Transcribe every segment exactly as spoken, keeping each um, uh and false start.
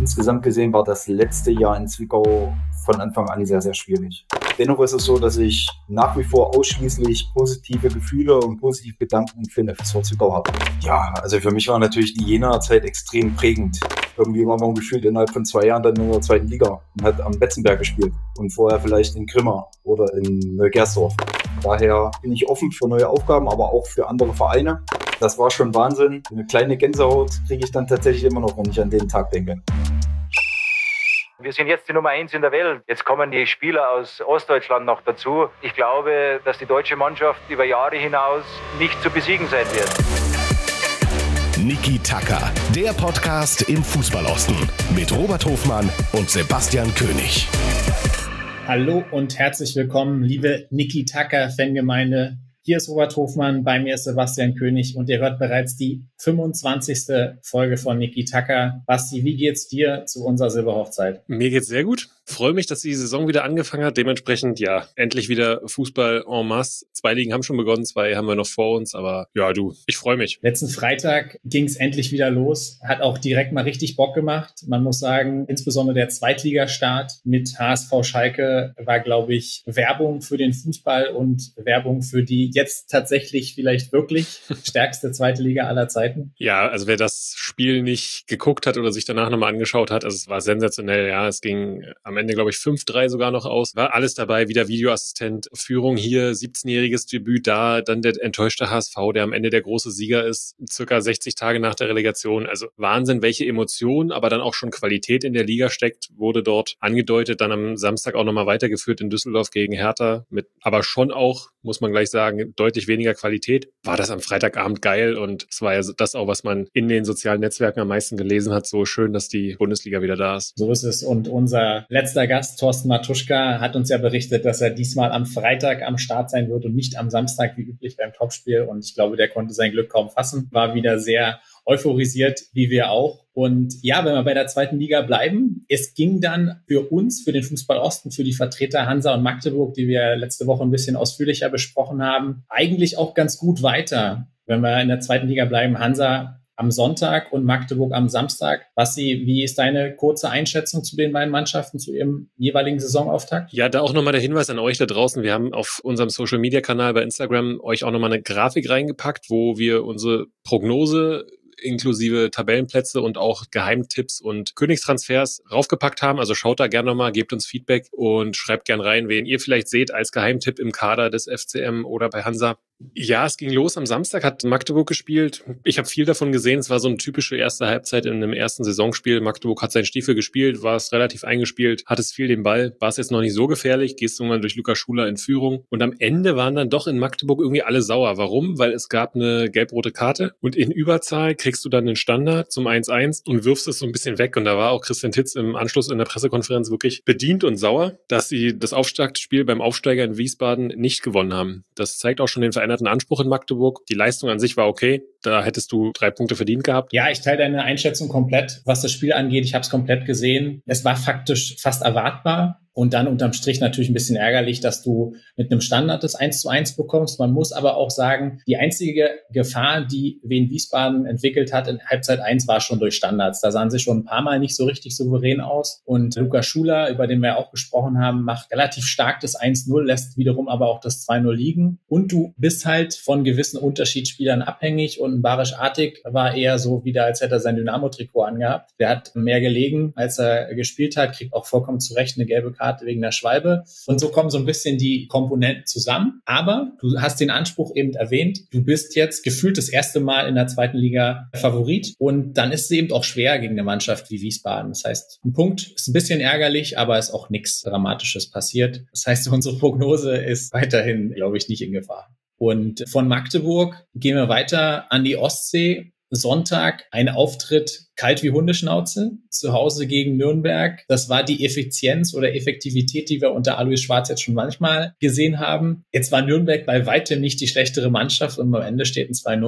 insgesamt gesehen war das letzte Jahr in Zwickau von Anfang an sehr, sehr schwierig. Dennoch ist es so, dass ich nach wie vor ausschließlich positive Gefühle und positive Gedanken für den F S V Zwickau habe. Ja, also für mich war natürlich die Jenaer Zeit extrem prägend. Irgendwie war man gefühlt innerhalb von zwei Jahren dann in der zweiten Liga und hat am Betzenberg gespielt und vorher vielleicht in Grimma oder in Neugersdorf. Daher bin ich offen für neue Aufgaben, aber auch für andere Vereine. Das war schon Wahnsinn. Eine kleine Gänsehaut kriege ich dann tatsächlich immer noch, wenn ich an den Tag denke. Wir sind jetzt die Nummer eins in der Welt. Jetzt kommen die Spieler aus Ostdeutschland noch dazu. Ich glaube, dass die deutsche Mannschaft über Jahre hinaus nicht zu besiegen sein wird. Niki Tacker, der Podcast im Fußballosten mit Robert Hofmann und Sebastian König. Hallo und herzlich willkommen, liebe Niki Tacker Fangemeinde. Hier ist Robert Hofmann, bei mir ist Sebastian König und ihr hört bereits die fünfundzwanzigste Folge von Niki Tacker. Basti, wie geht's dir zu unserer Silberhochzeit? Mir geht's sehr gut. Freue mich, dass die Saison wieder angefangen hat. Dementsprechend, ja, endlich wieder Fußball en masse. Zwei Ligen haben schon begonnen, zwei haben wir noch vor uns, aber ja, du, ich freue mich. Letzten Freitag ging's endlich wieder los. Hat auch direkt mal richtig Bock gemacht. Man muss sagen, insbesondere der Zweitligastart mit H S V Schalke war, glaube ich, Werbung für den Fußball und Werbung für die jetzt tatsächlich vielleicht wirklich stärkste zweite Liga aller Zeiten. Ja, also wer das Spiel nicht geguckt hat oder sich danach nochmal angeschaut hat, also es war sensationell, ja, es ging am Ende, glaube ich, fünf drei sogar noch aus, war alles dabei, wieder Videoassistent, Führung hier, siebzehnjähriges Debüt da, dann der enttäuschte H S V, der am Ende der große Sieger ist, circa sechzig Tage nach der Relegation, also Wahnsinn, welche Emotionen, aber dann auch schon Qualität in der Liga steckt, wurde dort angedeutet, dann am Samstag auch nochmal weitergeführt in Düsseldorf gegen Hertha, mit aber schon auch, muss man gleich sagen, deutlich weniger Qualität, war das am Freitagabend geil und es war ja das auch, was man in den sozialen Netzwerken am meisten gelesen hat, so schön, dass die Bundesliga wieder da ist. So ist es und unser letzter Gast, Thorsten Matuschka, hat uns ja berichtet, dass er diesmal am Freitag am Start sein wird und nicht am Samstag wie üblich beim Topspiel und ich glaube, der konnte sein Glück kaum fassen, war wieder sehr euphorisiert, wie wir auch. Und ja, wenn wir bei der zweiten Liga bleiben, es ging dann für uns, für den Fußball Osten, für die Vertreter Hansa und Magdeburg, die wir letzte Woche ein bisschen ausführlicher besprochen haben, eigentlich auch ganz gut weiter. Wenn wir in der zweiten Liga bleiben, Hansa am Sonntag und Magdeburg am Samstag. Basti, wie ist deine kurze Einschätzung zu den beiden Mannschaften, zu ihrem jeweiligen Saisonauftakt? Ja, da auch nochmal der Hinweis an euch da draußen. Wir haben auf unserem Social-Media-Kanal bei Instagram euch auch nochmal eine Grafik reingepackt, wo wir unsere Prognose inklusive Tabellenplätze und auch Geheimtipps und Königstransfers raufgepackt haben. Also schaut da gerne nochmal, gebt uns Feedback und schreibt gern rein, wen ihr vielleicht seht als Geheimtipp im Kader des F C M oder bei Hansa. Ja, es ging los. Am Samstag hat Magdeburg gespielt. Ich habe viel davon gesehen. Es war so eine typische erste Halbzeit in einem ersten Saisonspiel. Magdeburg hat seinen Stiefel gespielt, war es relativ eingespielt, hat es viel den Ball, war es jetzt noch nicht so gefährlich, gehst irgendwann durch Lukas Schuler in Führung. Und am Ende waren dann doch in Magdeburg irgendwie alle sauer. Warum? Weil es gab eine gelb-rote Karte und in Überzahl kriegst du dann den Standard zum eins eins und wirfst es so ein bisschen weg. Und da war auch Christian Titz im Anschluss in der Pressekonferenz wirklich bedient und sauer, dass sie das Auftaktspiel beim Aufsteiger in Wiesbaden nicht gewonnen haben. Das zeigt auch schon den veränderten Anspruch in Magdeburg. Die Leistung an sich war okay. Da hättest du drei Punkte verdient gehabt. Ja, ich teile deine Einschätzung komplett, was das Spiel angeht. Ich habe es komplett gesehen. Es war faktisch fast erwartbar. Und dann unterm Strich natürlich ein bisschen ärgerlich, dass du mit einem Standard das eins zu eins bekommst. Man muss aber auch sagen, die einzige Gefahr, die Wien Wiesbaden entwickelt hat in Halbzeit eins, war schon durch Standards. Da sahen sie schon ein paar Mal nicht so richtig souverän aus. Und Lukas Schuler, über den wir auch gesprochen haben, macht relativ stark das eins null, lässt wiederum aber auch das zwei null liegen. Und du bist halt von gewissen Unterschiedsspielern abhängig. Und Barisch Artig war eher so wieder, als hätte er sein Dynamo-Trikot angehabt. Der hat mehr gelegen, als er gespielt hat, kriegt auch vollkommen zu Recht eine gelbe Karte wegen der Schwalbe. Und so kommen so ein bisschen die Komponenten zusammen. Aber du hast den Anspruch eben erwähnt, du bist jetzt gefühlt das erste Mal in der zweiten Liga Favorit. Und dann ist es eben auch schwer gegen eine Mannschaft wie Wiesbaden. Das heißt, ein Punkt ist ein bisschen ärgerlich, aber ist auch nichts Dramatisches passiert. Das heißt, unsere Prognose ist weiterhin, glaube ich, nicht in Gefahr. Und von Magdeburg gehen wir weiter an die Ostsee. Sonntag ein Auftritt kalt wie Hundeschnauze, zu Hause gegen Nürnberg. Das war die Effizienz oder Effektivität, die wir unter Alois Schwarz jetzt schon manchmal gesehen haben. Jetzt war Nürnberg bei weitem nicht die schlechtere Mannschaft und am Ende steht ein zwei null.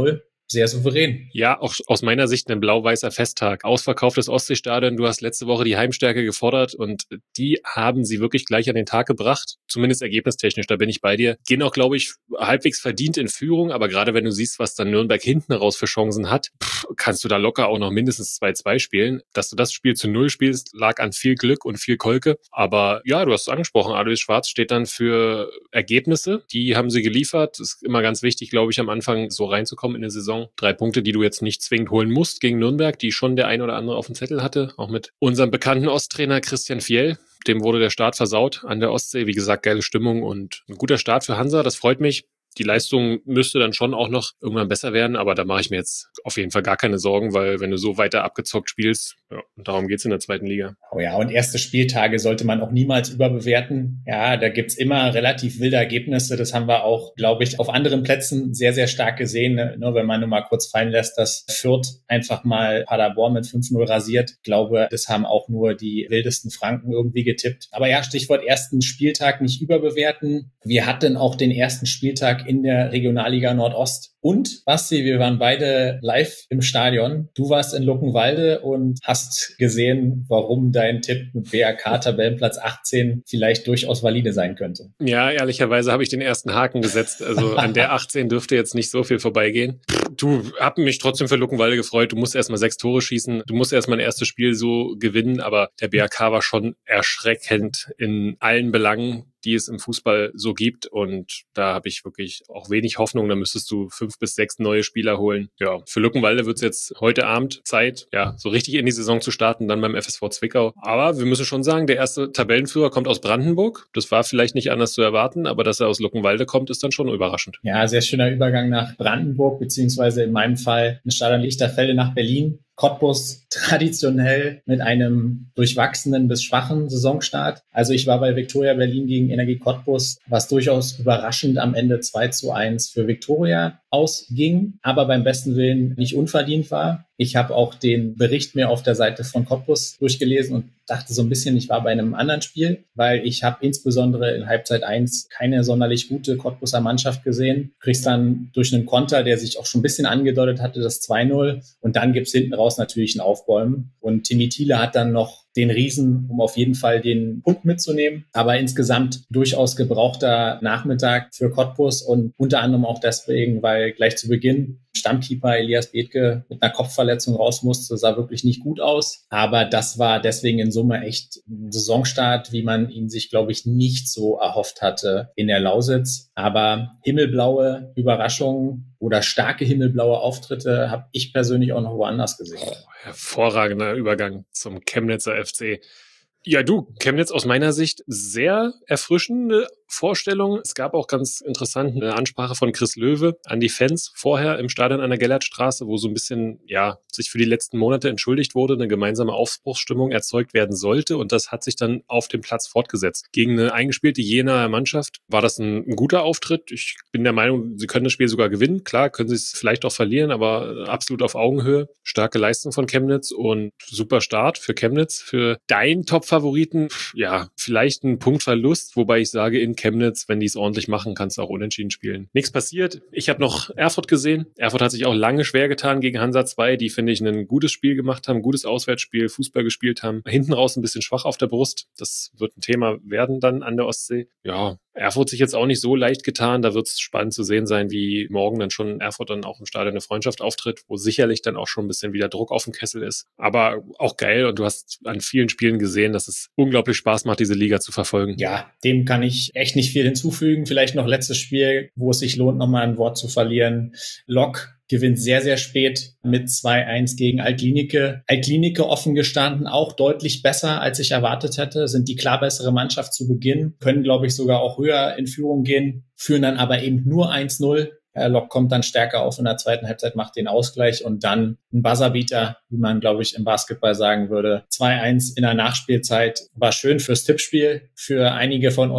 sehr souverän. Ja, auch aus meiner Sicht ein blau-weißer Festtag. Ausverkauftes Ostseestadion, du hast letzte Woche die Heimstärke gefordert und die haben sie wirklich gleich an den Tag gebracht, zumindest ergebnistechnisch, da bin ich bei dir. Gehen auch, glaube ich, halbwegs verdient in Führung, aber gerade wenn du siehst, was dann Nürnberg hinten raus für Chancen hat, pff, kannst du da locker auch noch mindestens zwei zwei spielen. Dass du das Spiel zu null spielst, lag an viel Glück und viel Kolke, aber ja, du hast es angesprochen, Alois Schwarz steht dann für Ergebnisse, die haben sie geliefert. Das ist immer ganz wichtig, glaube ich, am Anfang so reinzukommen in eine Saison. Drei Punkte, die du jetzt nicht zwingend holen musst gegen Nürnberg, die schon der ein oder andere auf dem Zettel hatte, auch mit unserem bekannten Osttrainer Christian Fjell. Dem wurde der Start versaut an der Ostsee. Wie gesagt, geile Stimmung und ein guter Start für Hansa, das freut mich. Die Leistung müsste dann schon auch noch irgendwann besser werden, aber da mache ich mir jetzt auf jeden Fall gar keine Sorgen, weil wenn du so weiter abgezockt spielst, ja, und darum geht's in der zweiten Liga. Oh ja, und erste Spieltage sollte man auch niemals überbewerten. Ja, da gibt's immer relativ wilde Ergebnisse. Das haben wir auch, glaube ich, auf anderen Plätzen sehr, sehr stark gesehen. Ne? Nur wenn man nur mal kurz fallen lässt, dass Fürth einfach mal Paderborn mit fünf null rasiert. Ich glaube, das haben auch nur die wildesten Franken irgendwie getippt. Aber ja, Stichwort ersten Spieltag nicht überbewerten. Wir hatten auch den ersten Spieltag in der Regionalliga Nordost. Und, Basti, wir waren beide live im Stadion. Du warst in Luckenwalde und hast gesehen, warum dein Tipp mit B R K-Tabellenplatz achtzehn vielleicht durchaus valide sein könnte. Ja, ehrlicherweise habe ich den ersten Haken gesetzt. Also an der achtzehn dürfte jetzt nicht so viel vorbeigehen. Du, hab mich trotzdem für Luckenwalde gefreut. Du musst erstmal sechs Tore schießen. Du musst erstmal ein erstes Spiel so gewinnen. Aber der B R K war schon erschreckend in allen Belangen, die es im Fußball so gibt. Und da habe ich wirklich auch wenig Hoffnung. Da müsstest du fünf bis sechs neue Spieler holen. Ja, für Luckenwalde wird es jetzt heute Abend Zeit, ja, so richtig in die Saison zu starten, dann beim F S V Zwickau. Aber wir müssen schon sagen, der erste Tabellenführer kommt aus Brandenburg. Das war vielleicht nicht anders zu erwarten, aber dass er aus Luckenwalde kommt, ist dann schon überraschend. Ja, sehr schöner Übergang nach Brandenburg, beziehungsweise in meinem Fall ein Stadion Lichterfelde nach Berlin. Cottbus traditionell mit einem durchwachsenen bis schwachen Saisonstart. Also ich war bei Viktoria Berlin gegen Energie Cottbus, was durchaus überraschend am Ende zwei zu eins für Viktoria ausging, aber beim besten Willen nicht unverdient war. Ich habe auch den Bericht mir auf der Seite von Cottbus durchgelesen und dachte so ein bisschen, ich war bei einem anderen Spiel, weil ich habe insbesondere in Halbzeit eins keine sonderlich gute Cottbuser Mannschaft gesehen. Kriegst dann durch einen Konter, der sich auch schon ein bisschen angedeutet hatte, das zwei null und dann gibt's hinten raus natürlich ein Aufbäumen. Und Timmy Thiele hat dann noch den Riesen, um auf jeden Fall den Punkt mitzunehmen. Aber insgesamt durchaus gebrauchter Nachmittag für Cottbus und unter anderem auch deswegen, weil gleich zu Beginn Stammkeeper Elias Bethke mit einer Kopfverletzung raus musste, sah wirklich nicht gut aus. Aber das war deswegen in Summe echt ein Saisonstart, wie man ihn sich, glaube ich, nicht so erhofft hatte in der Lausitz. Aber himmelblaue Überraschungen oder starke himmelblaue Auftritte habe ich persönlich auch noch woanders gesehen. Oh, hervorragender Übergang zum Chemnitzer F C. Ja, du, Chemnitz aus meiner Sicht sehr erfrischende Vorstellung. Es gab auch ganz interessant eine Ansprache von Chris Löwe an die Fans vorher im Stadion an der Gellertstraße, wo so ein bisschen, ja, sich für die letzten Monate entschuldigt wurde, eine gemeinsame Aufbruchsstimmung erzeugt werden sollte und das hat sich dann auf dem Platz fortgesetzt. Gegen eine eingespielte Jenaer Mannschaft war das ein, ein guter Auftritt. Ich bin der Meinung, sie können das Spiel sogar gewinnen. Klar, können sie es vielleicht auch verlieren, aber absolut auf Augenhöhe. Starke Leistung von Chemnitz und super Start für Chemnitz. Für deinen Top-Favoriten, ja, vielleicht ein Punktverlust, wobei ich sage, in Chemnitz, wenn die es ordentlich machen, kannst du auch unentschieden spielen. Nichts passiert. Ich habe noch Erfurt gesehen. Erfurt hat sich auch lange schwer getan gegen Hansa zwei, die, finde ich, ein gutes Spiel gemacht haben, gutes Auswärtsspiel, Fußball gespielt haben. Hinten raus ein bisschen schwach auf der Brust. Das wird ein Thema werden dann an der Ostsee. Ja, Erfurt sich jetzt auch nicht so leicht getan. Da wird es spannend zu sehen sein, wie morgen dann schon Erfurt dann auch im Stadion eine Freundschaft auftritt, wo sicherlich dann auch schon ein bisschen wieder Druck auf dem Kessel ist. Aber auch geil und du hast an vielen Spielen gesehen, dass es unglaublich Spaß macht, diese Liga zu verfolgen. Ja, dem kann ich echt nicht viel hinzufügen. Vielleicht noch letztes Spiel, wo es sich lohnt, nochmal ein Wort zu verlieren. Lok gewinnt sehr, sehr spät mit zwei eins gegen Altlinike. Altlinike offen gestanden, auch deutlich besser, als ich erwartet hätte, sind die klar bessere Mannschaft zu Beginn, können, glaube ich, sogar auch höher in Führung gehen, führen dann aber eben nur eins null. Lok kommt dann stärker auf in der zweiten Halbzeit, macht den Ausgleich und dann ein Buzzerbeater, wie man, glaube ich, im Basketball sagen würde. zwei eins in der Nachspielzeit war schön fürs Tippspiel, für einige von uns.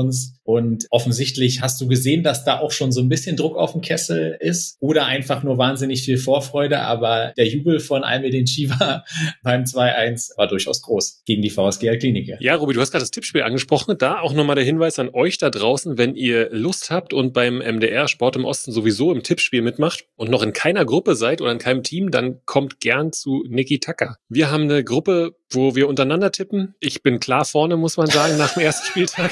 Und offensichtlich hast du gesehen, dass da auch schon so ein bisschen Druck auf dem Kessel ist oder einfach nur wahnsinnig viel Vorfreude. Aber der Jubel von Almedin Chiva beim zwei eins war durchaus groß gegen die V S G Altklinike. Ja, Robi, du hast gerade das Tippspiel angesprochen. Da auch nochmal der Hinweis an euch da draußen, wenn ihr Lust habt und beim M D R Sport im Osten sowieso im Tippspiel mitmacht und noch in keiner Gruppe seid oder in keinem Team, dann kommt gern zu Niki Tacker. Wir haben eine Gruppe, wo wir untereinander tippen. Ich bin klar vorne, muss man sagen, nach dem ersten Spieltag.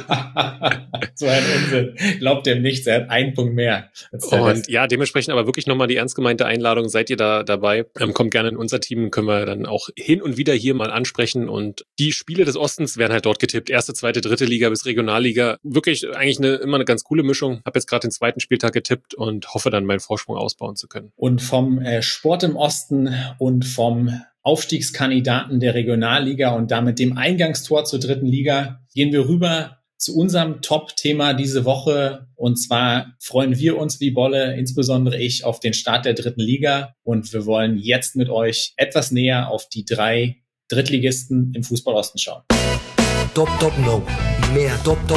So ein Unsinn. Glaubt dem nichts, er hat einen Punkt mehr. Und ja, dementsprechend aber wirklich nochmal die ernst gemeinte Einladung. Seid ihr da dabei? Ähm, kommt gerne in unser Team, können wir dann auch hin und wieder hier mal ansprechen. Und die Spiele des Ostens werden halt dort getippt. Erste, zweite, dritte Liga bis Regionalliga. Wirklich eigentlich eine, immer eine ganz coole Mischung. Hab jetzt gerade den zweiten Spieltag getippt und hoffe dann meinen Vorsprung ausbauen zu können. Und vom äh, Sport im Osten und vom Aufstiegskandidaten der Regionalliga und damit dem Eingangstor zur dritten Liga gehen wir rüber zu unserem Top-Thema diese Woche. Und zwar freuen wir uns wie Bolle, insbesondere ich, auf den Start der dritten Liga. Und wir wollen jetzt mit euch etwas näher auf die drei Drittligisten im Fußball-Osten schauen. Top, top, no. Mehr top, top.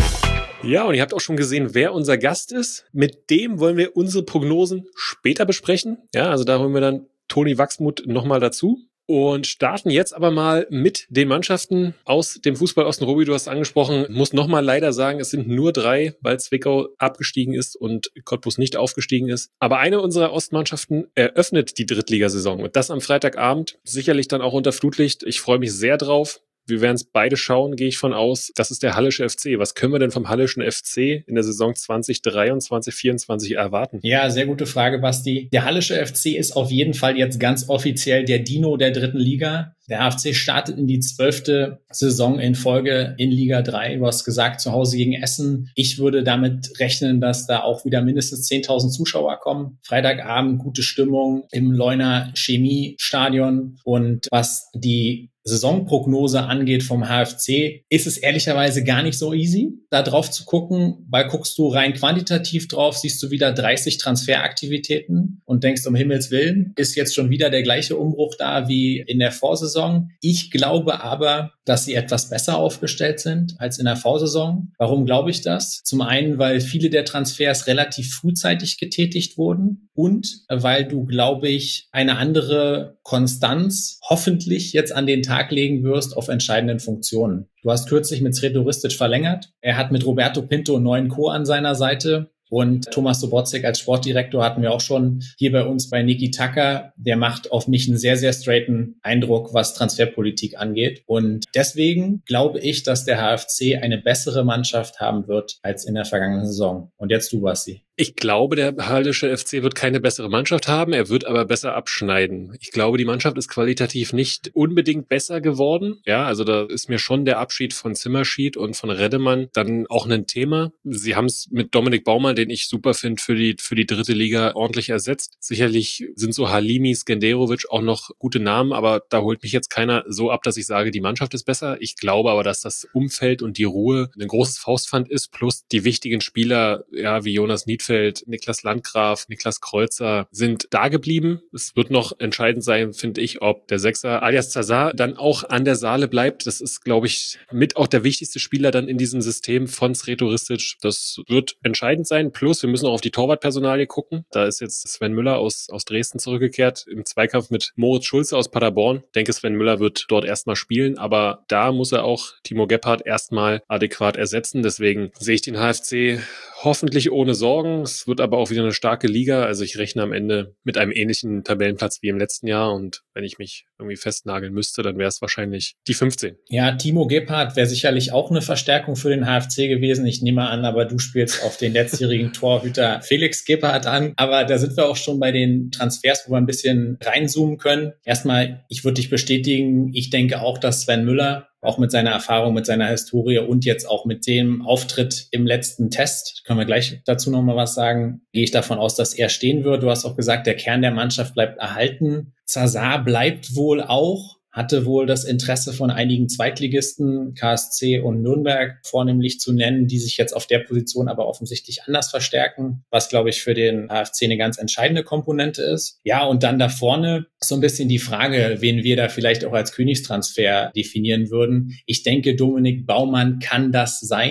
Ja, und ihr habt auch schon gesehen, wer unser Gast ist. Mit dem wollen wir unsere Prognosen später besprechen. Ja, also da holen wir dann Toni Wachsmuth nochmal dazu. Und starten jetzt aber mal mit den Mannschaften aus dem Fußball-Osten. Robi, du hast angesprochen, muss nochmal leider sagen, es sind nur drei, weil Zwickau abgestiegen ist und Cottbus nicht aufgestiegen ist. Aber eine unserer Ostmannschaften eröffnet die Drittligasaison und das am Freitagabend. Sicherlich dann auch unter Flutlicht. Ich freue mich sehr drauf. Wir werden es beide schauen, gehe ich von aus. Das ist der Hallische F C. Was können wir denn vom Hallischen F C in der Saison zwanzig dreiundzwanzig vierundzwanzig erwarten? Ja, sehr gute Frage, Basti. Der Hallische F C ist auf jeden Fall jetzt ganz offiziell der Dino der dritten Liga. Der H F C startet in die zwölfte Saison in Folge in Liga drei. Du hast gesagt, zu Hause gegen Essen. Ich würde damit rechnen, dass da auch wieder mindestens zehntausend Zuschauer kommen. Freitagabend gute Stimmung im Leuner Chemiestadion. Und was die Saisonprognose angeht vom H F C, ist es ehrlicherweise gar nicht so easy, da drauf zu gucken, weil guckst du rein quantitativ drauf, siehst du wieder dreißig Transferaktivitäten und denkst, um Himmels Willen, ist jetzt schon wieder der gleiche Umbruch da wie in der Vorsaison. Ich glaube aber, dass sie etwas besser aufgestellt sind als in der Vorsaison. Warum glaube ich das? Zum einen, weil viele der Transfers relativ frühzeitig getätigt wurden und weil du, glaube ich, eine andere Konstanz hoffentlich jetzt an den Tag legen wirst auf entscheidenden Funktionen. Du hast kürzlich mit Sreto Ristic verlängert. Er hat mit Roberto Pinto einen neuen Co. an seiner Seite. Und Thomas Sobotzek als Sportdirektor hatten wir auch schon hier bei uns bei Niki Tacker. Der macht auf mich einen sehr, sehr straighten Eindruck, was Transferpolitik angeht. Und deswegen glaube ich, dass der H F C eine bessere Mannschaft haben wird als in der vergangenen Saison. Und jetzt du, Basti. Ich glaube, der Hallische F C wird keine bessere Mannschaft haben, er wird aber besser abschneiden. Ich glaube, die Mannschaft ist qualitativ nicht unbedingt besser geworden. Ja, also da ist mir schon der Abschied von Zimmerschied und von Reddemann dann auch ein Thema. Sie haben es mit Dominik Baumann, den ich super finde, für die für die dritte Liga ordentlich ersetzt. Sicherlich sind so Halimi, Skenderovic auch noch gute Namen, aber da holt mich jetzt keiner so ab, dass ich sage, die Mannschaft ist besser. Ich glaube aber, dass das Umfeld und die Ruhe ein großes Faustpfand ist, plus die wichtigen Spieler, ja, wie Jonas Niedfeld, Niklas Landgraf, Niklas Kreuzer sind da geblieben. Es wird noch entscheidend sein, finde ich, ob der Sechser alias Zazar dann auch an der Saale bleibt. Das ist, glaube ich, mit auch der wichtigste Spieler dann in diesem System von Sreto Ristic. Das wird entscheidend sein. Plus, wir müssen auch auf die Torwartpersonalie gucken. Da ist jetzt Sven Müller aus, aus Dresden zurückgekehrt im Zweikampf mit Moritz Schulze aus Paderborn. Ich denke, Sven Müller wird dort erstmal spielen, aber da muss er auch Timo Gebhardt erstmal adäquat ersetzen. Deswegen sehe ich den H F C hoffentlich ohne Sorgen. Es wird aber auch wieder eine starke Liga. Also ich rechne am Ende mit einem ähnlichen Tabellenplatz wie im letzten Jahr. Und wenn ich mich irgendwie festnageln müsste, dann wäre es wahrscheinlich die fünfzehn. Ja, Timo Gebhardt wäre sicherlich auch eine Verstärkung für den H F C gewesen. Ich nehme an, aber du spielst auf den letztjährigen Torhüter Felix Gebhardt an. Aber da sind wir auch schon bei den Transfers, wo wir ein bisschen reinzoomen können. Erstmal, ich würde dich bestätigen, ich denke auch, dass Sven Müller auch mit seiner Erfahrung, mit seiner Historie und jetzt auch mit dem Auftritt im letzten Test, können wir gleich dazu nochmal was sagen, gehe ich davon aus, dass er stehen wird. Du hast auch gesagt, der Kern der Mannschaft bleibt erhalten. Zazar bleibt wohl auch, hatte wohl das Interesse von einigen Zweitligisten, K S C und Nürnberg vornehmlich zu nennen, die sich jetzt auf der Position aber offensichtlich anders verstärken, was, glaube ich, für den H F C eine ganz entscheidende Komponente ist. Ja, und dann da vorne so ein bisschen die Frage, wen wir da vielleicht auch als Königstransfer definieren würden. Ich denke, Dominik Baumann kann das sein.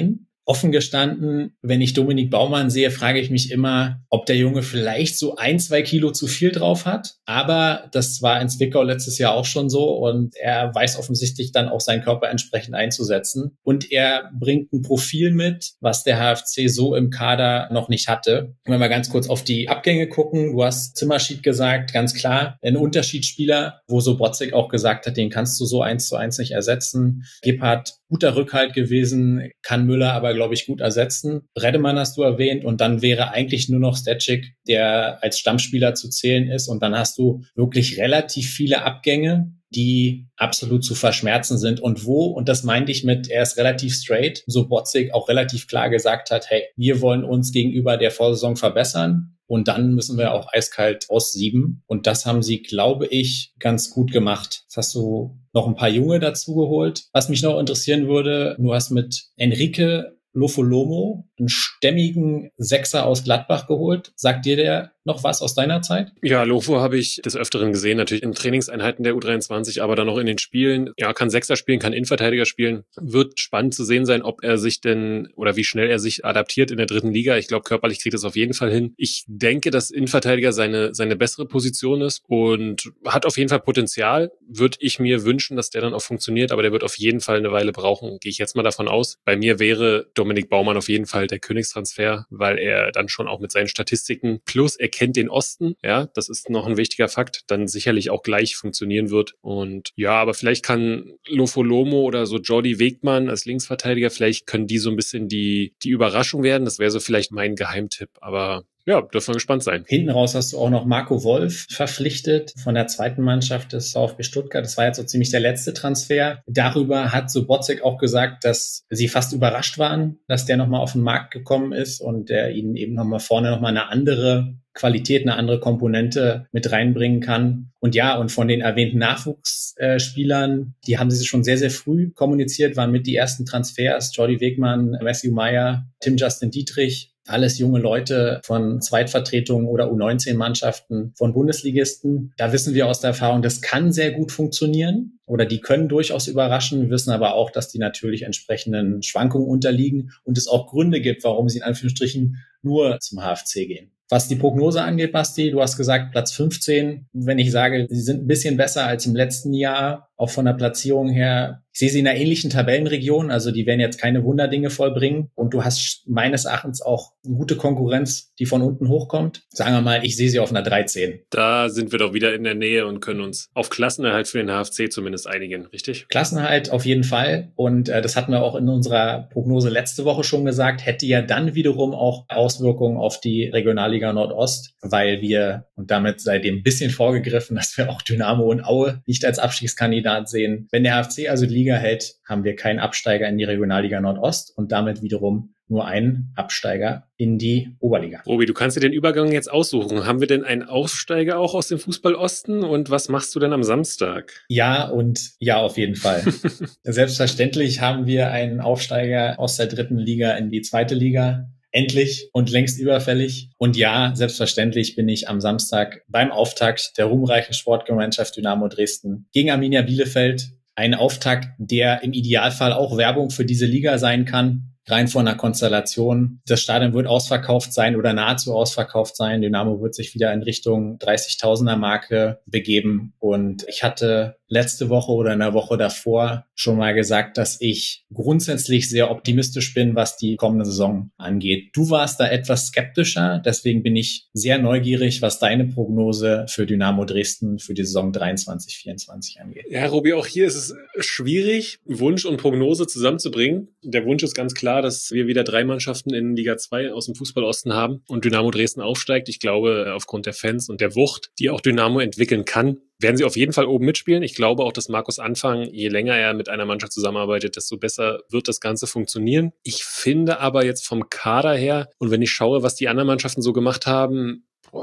Offen gestanden, wenn ich Dominik Baumann sehe, frage ich mich immer, ob der Junge vielleicht so ein, zwei Kilo zu viel drauf hat. Aber das war in Zwickau letztes Jahr auch schon so und er weiß offensichtlich dann auch seinen Körper entsprechend einzusetzen. Und er bringt ein Profil mit, was der H F C so im Kader noch nicht hatte. Wenn wir ganz kurz auf die Abgänge gucken, du hast Zimmerschied gesagt, ganz klar, ein Unterschiedsspieler, wo Sobotzig auch gesagt hat, den kannst du so eins zu eins nicht ersetzen. Gebhardt, guter Rückhalt gewesen, kann Müller aber, glaube ich, gut ersetzen. Redemann hast du erwähnt und dann wäre eigentlich nur noch Stetschik, der als Stammspieler zu zählen ist und dann hast du wirklich relativ viele Abgänge, die absolut zu verschmerzen sind und wo, und das meinte ich mit, er ist relativ straight, Sobotzig auch relativ klar gesagt hat, hey, wir wollen uns gegenüber der Vorsaison verbessern. Und dann müssen wir auch eiskalt aussieben. Und das haben sie, glaube ich, ganz gut gemacht. Jetzt hast du noch ein paar Junge dazu geholt. Was mich noch interessieren würde, du hast mit Enrique Lofolomo einen stämmigen Sechser aus Gladbach geholt. Sagt dir der noch was aus deiner Zeit? Ja, Lofo habe ich des Öfteren gesehen, natürlich in Trainingseinheiten der U dreiundzwanzig, aber dann auch in den Spielen. Ja, kann Sechser spielen, kann Innenverteidiger spielen. Wird spannend zu sehen sein, ob er sich denn oder wie schnell er sich adaptiert in der dritten Liga. Ich glaube, körperlich kriegt es auf jeden Fall hin. Ich denke, dass Innenverteidiger seine seine bessere Position ist und hat auf jeden Fall Potenzial. Würde ich mir wünschen, dass der dann auch funktioniert, aber der wird auf jeden Fall eine Weile brauchen. Gehe ich jetzt mal davon aus. Bei mir wäre Dominik Baumann auf jeden Fall der Königstransfer, weil er dann schon auch mit seinen Statistiken plus er kennt den Osten, ja, das ist noch ein wichtiger Fakt, dann sicherlich auch gleich funktionieren wird. Und ja, aber vielleicht kann Lofolomo oder so Jordi Wegmann als Linksverteidiger, vielleicht können die so ein bisschen die die Überraschung werden. Das wäre so vielleicht mein Geheimtipp, aber ja, dürfen wir gespannt sein. Hinten raus hast du auch noch Marco Wolf verpflichtet von der zweiten Mannschaft des VfB Stuttgart. Das war jetzt so ziemlich der letzte Transfer. Darüber hat Sobotzig auch gesagt, dass sie fast überrascht waren, dass der nochmal auf den Markt gekommen ist und der ihnen eben nochmal vorne nochmal eine andere Qualität, eine andere Komponente mit reinbringen kann. Und ja, und von den erwähnten Nachwuchsspielern, die haben sie schon sehr, sehr früh kommuniziert, waren mit die ersten Transfers. Jordi Wegmann, Matthew Meyer, Tim Justin Dietrich, alles junge Leute von Zweitvertretungen oder U neunzehn Mannschaften von Bundesligisten. Da wissen wir aus der Erfahrung, das kann sehr gut funktionieren oder die können durchaus überraschen. Wir wissen aber auch, dass die natürlich entsprechenden Schwankungen unterliegen und es auch Gründe gibt, warum sie in Anführungsstrichen nur zum H F C gehen. Was die Prognose angeht, Basti, du hast gesagt Platz fünfzehn. Wenn ich sage, sie sind ein bisschen besser als im letzten Jahr, auch von der Platzierung her, ich sehe sie in einer ähnlichen Tabellenregion, also die werden jetzt keine Wunderdinge vollbringen. Und du hast meines Erachtens auch eine gute Konkurrenz, die von unten hochkommt. Sagen wir mal, ich sehe sie auf einer dreizehn. Da sind wir doch wieder in der Nähe und können uns auf Klassenerhalt für den H F C zumindest einigen, richtig? Klassenerhalt auf jeden Fall. Und äh, das hatten wir auch in unserer Prognose letzte Woche schon gesagt, hätte ja dann wiederum auch Auswirkungen auf die Regionalliga Nordost, weil wir, und damit sei dem ein bisschen vorgegriffen, dass wir auch Dynamo und Aue nicht als Abstiegskandidat sehen. Wenn der H F C also die Liga hält, haben wir keinen Absteiger in die Regionalliga Nordost und damit wiederum nur einen Absteiger in die Oberliga. Robi, du kannst dir den Übergang jetzt aussuchen. Haben wir denn einen Aufsteiger auch aus dem Fußball Osten und was machst du denn am Samstag? Ja und ja, auf jeden Fall. Selbstverständlich haben wir einen Aufsteiger aus der dritten Liga in die zweite Liga. Endlich und längst überfällig. Und ja, selbstverständlich bin ich am Samstag beim Auftakt der ruhmreichen Sportgemeinschaft Dynamo Dresden gegen Arminia Bielefeld. Ein Auftakt, der im Idealfall auch Werbung für diese Liga sein kann. Rein von der Konstellation. Das Stadion wird ausverkauft sein oder nahezu ausverkauft sein. Dynamo wird sich wieder in Richtung dreißigtausender Marke begeben. Und ich hatte letzte Woche oder in der Woche davor schon mal gesagt, dass ich grundsätzlich sehr optimistisch bin, was die kommende Saison angeht. Du warst da etwas skeptischer, deswegen bin ich sehr neugierig, was deine Prognose für Dynamo Dresden für die Saison dreiundzwanzig vierundzwanzig angeht. Ja, Robi, auch hier ist es schwierig, Wunsch und Prognose zusammenzubringen. Der Wunsch ist ganz klar, dass wir wieder drei Mannschaften in Liga zwei aus dem Fußball-Osten haben und Dynamo Dresden aufsteigt. Ich glaube, aufgrund der Fans und der Wucht, die auch Dynamo entwickeln kann, werden sie auf jeden Fall oben mitspielen. Ich glaube auch, dass Markus Anfang, je länger er mit einer Mannschaft zusammenarbeitet, desto besser wird das Ganze funktionieren. Ich finde aber jetzt vom Kader her und wenn ich schaue, was die anderen Mannschaften so gemacht haben, boah,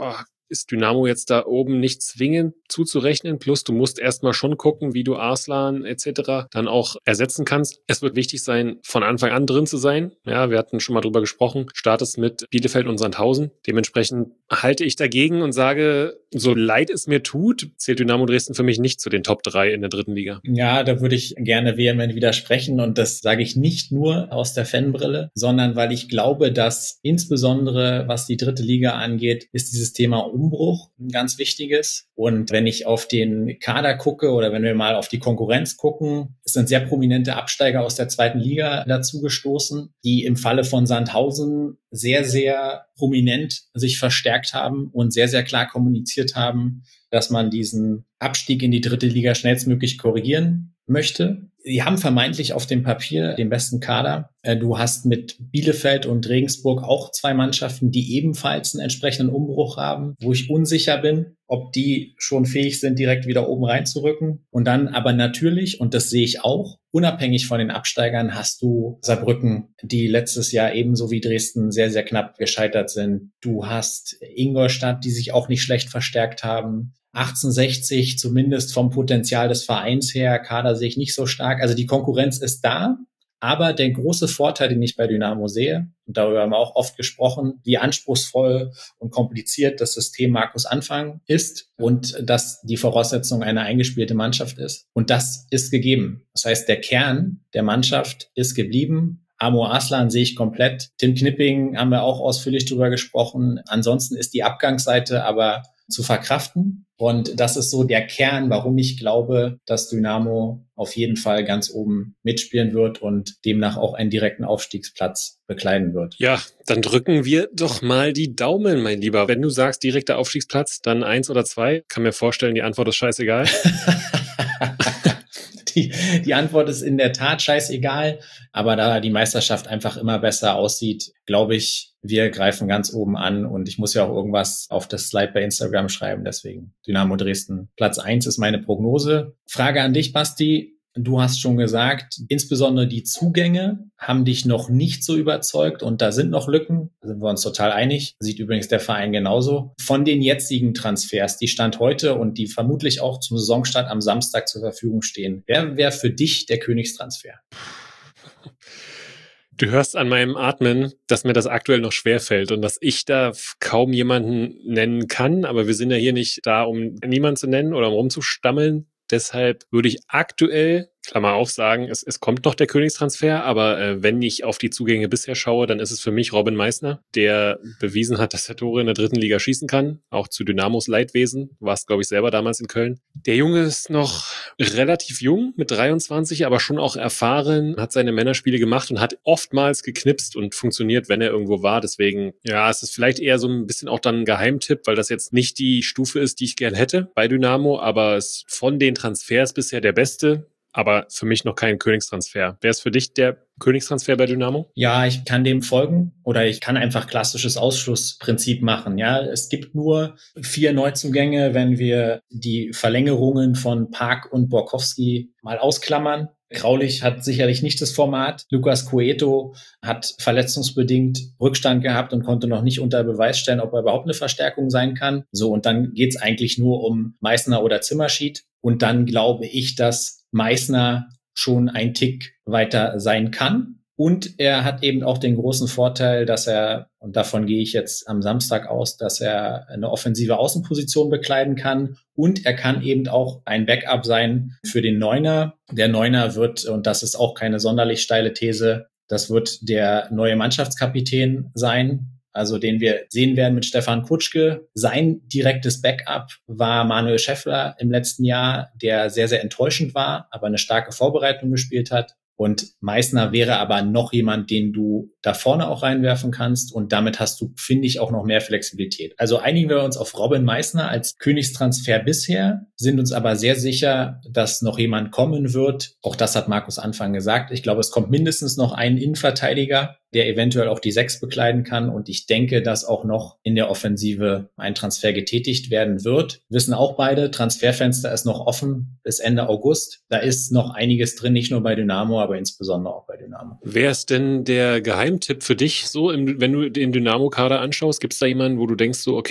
ist Dynamo jetzt da oben nicht zwingend zuzurechnen. Plus du musst erstmal schon gucken, wie du Arslan et cetera dann auch ersetzen kannst. Es wird wichtig sein, von Anfang an drin zu sein. Ja, wir hatten schon mal drüber gesprochen. Startest mit Bielefeld und Sandhausen. Dementsprechend halte ich dagegen und sage, so leid es mir tut, zählt Dynamo Dresden für mich nicht zu den Top drei in der dritten Liga. Ja, da würde ich gerne vehement widersprechen und das sage ich nicht nur aus der Fanbrille, sondern weil ich glaube, dass insbesondere was die dritte Liga angeht, ist dieses Thema Umbruch ein ganz wichtiges. Und wenn ich auf den Kader gucke oder wenn wir mal auf die Konkurrenz gucken, es sind sehr prominente Absteiger aus der zweiten Liga dazu gestoßen, die im Falle von Sandhausen sehr, sehr prominent sich verstärkt haben und sehr, sehr klar kommuniziert haben, dass man diesen Abstieg in die dritte Liga schnellstmöglich korrigieren möchte. Sie haben vermeintlich auf dem Papier den besten Kader. Du hast mit Bielefeld und Regensburg auch zwei Mannschaften, die ebenfalls einen entsprechenden Umbruch haben, wo ich unsicher bin, ob die schon fähig sind, direkt wieder oben reinzurücken. Und dann aber natürlich, und das sehe ich auch, unabhängig von den Absteigern hast du Saarbrücken, die letztes Jahr ebenso wie Dresden sehr, sehr knapp gescheitert sind. Du hast Ingolstadt, die sich auch nicht schlecht verstärkt haben. achtzehnhundertsechzig, zumindest vom Potenzial des Vereins her, Kader sehe ich nicht so stark. Also die Konkurrenz ist da, aber der große Vorteil, den ich bei Dynamo sehe, und darüber haben wir auch oft gesprochen, wie anspruchsvoll und kompliziert das System Markus Anfang ist und dass die Voraussetzung eine eingespielte Mannschaft ist. Und das ist gegeben. Das heißt, der Kern der Mannschaft ist geblieben. Amo Arslan sehe ich komplett. Tim Knipping haben wir auch ausführlich drüber gesprochen. Ansonsten ist die Abgangsseite aber zu verkraften. Und das ist so der Kern, warum ich glaube, dass Dynamo auf jeden Fall ganz oben mitspielen wird und demnach auch einen direkten Aufstiegsplatz bekleiden wird. Ja, dann drücken wir doch mal die Daumen, mein Lieber. Wenn du sagst direkter Aufstiegsplatz, dann eins oder zwei. Kann mir vorstellen, die Antwort ist scheißegal. Die, die Antwort ist in der Tat scheißegal, aber da die Meisterschaft einfach immer besser aussieht, glaube ich, wir greifen ganz oben an und ich muss ja auch irgendwas auf das Slide bei Instagram schreiben, deswegen Dynamo Dresden. Platz eins ist meine Prognose. Frage an dich, Basti. Du hast schon gesagt, insbesondere die Zugänge haben dich noch nicht so überzeugt und da sind noch Lücken, da sind wir uns total einig. Sieht übrigens der Verein genauso. Von den jetzigen Transfers, die Stand heute und die vermutlich auch zum Saisonstart am Samstag zur Verfügung stehen, wer wäre für dich der Königstransfer? Du hörst an meinem Atmen, dass mir das aktuell noch schwerfällt und dass ich da kaum jemanden nennen kann, aber wir sind ja hier nicht da, um niemanden zu nennen oder um rumzustammeln. Deshalb würde ich aktuell, Klammer auf, sagen, es, es kommt noch der Königstransfer, aber äh, wenn ich auf die Zugänge bisher schaue, dann ist es für mich Robin Meissner, der bewiesen hat, dass er Tore in der dritten Liga schießen kann, auch zu Dynamos Leidwesen. Du warst, glaube ich, selber damals in Köln. Der Junge ist noch relativ jung, mit dreiundzwanzig, aber schon auch erfahren, hat seine Männerspiele gemacht und hat oftmals geknipst und funktioniert, wenn er irgendwo war. Deswegen, ja, es ist vielleicht eher so ein bisschen auch dann ein Geheimtipp, weil das jetzt nicht die Stufe ist, die ich gern hätte bei Dynamo, aber es ist von den Transfers bisher der beste. Aber für mich noch kein Königstransfer. Wer ist für dich der Königstransfer bei Dynamo? Ja, ich kann dem folgen oder ich kann einfach klassisches Ausschlussprinzip machen. Ja, es gibt nur vier Neuzugänge, wenn wir die Verlängerungen von Park und Borkowski mal ausklammern. Graulich hat sicherlich nicht das Format. Lucas Cueto hat verletzungsbedingt Rückstand gehabt und konnte noch nicht unter Beweis stellen, ob er überhaupt eine Verstärkung sein kann. So, und dann geht's eigentlich nur um Meissner oder Zimmerschied. Und dann glaube ich, dass Meissner schon ein Tick weiter sein kann. Und er hat eben auch den großen Vorteil, dass er, und davon gehe ich jetzt am Samstag aus, dass er eine offensive Außenposition bekleiden kann. Und er kann eben auch ein Backup sein für den Neuner. Der Neuner wird, und das ist auch keine sonderlich steile These, das wird der neue Mannschaftskapitän sein. Also den wir sehen werden mit Stefan Kutschke. Sein direktes Backup war Manuel Schäffler im letzten Jahr, der sehr, sehr enttäuschend war, aber eine starke Vorbereitung gespielt hat. Und Meissner wäre aber noch jemand, den du da vorne auch reinwerfen kannst. Und damit hast du, finde ich, auch noch mehr Flexibilität. Also einigen wir uns auf Robin Meissner als Königstransfer bisher, sind uns aber sehr sicher, dass noch jemand kommen wird. Auch das hat Markus Anfang gesagt. Ich glaube, es kommt mindestens noch ein Innenverteidiger, der eventuell auch die Sechs bekleiden kann. Und ich denke, dass auch noch in der Offensive ein Transfer getätigt werden wird. Wissen auch beide, Transferfenster ist noch offen bis Ende August. Da ist noch einiges drin, nicht nur bei Dynamo, aber insbesondere auch bei Dynamo. Wer ist denn der Geheimtipp für dich, so im, wenn du den Dynamo-Kader anschaust? Gibt es da jemanden, wo du denkst, so okay,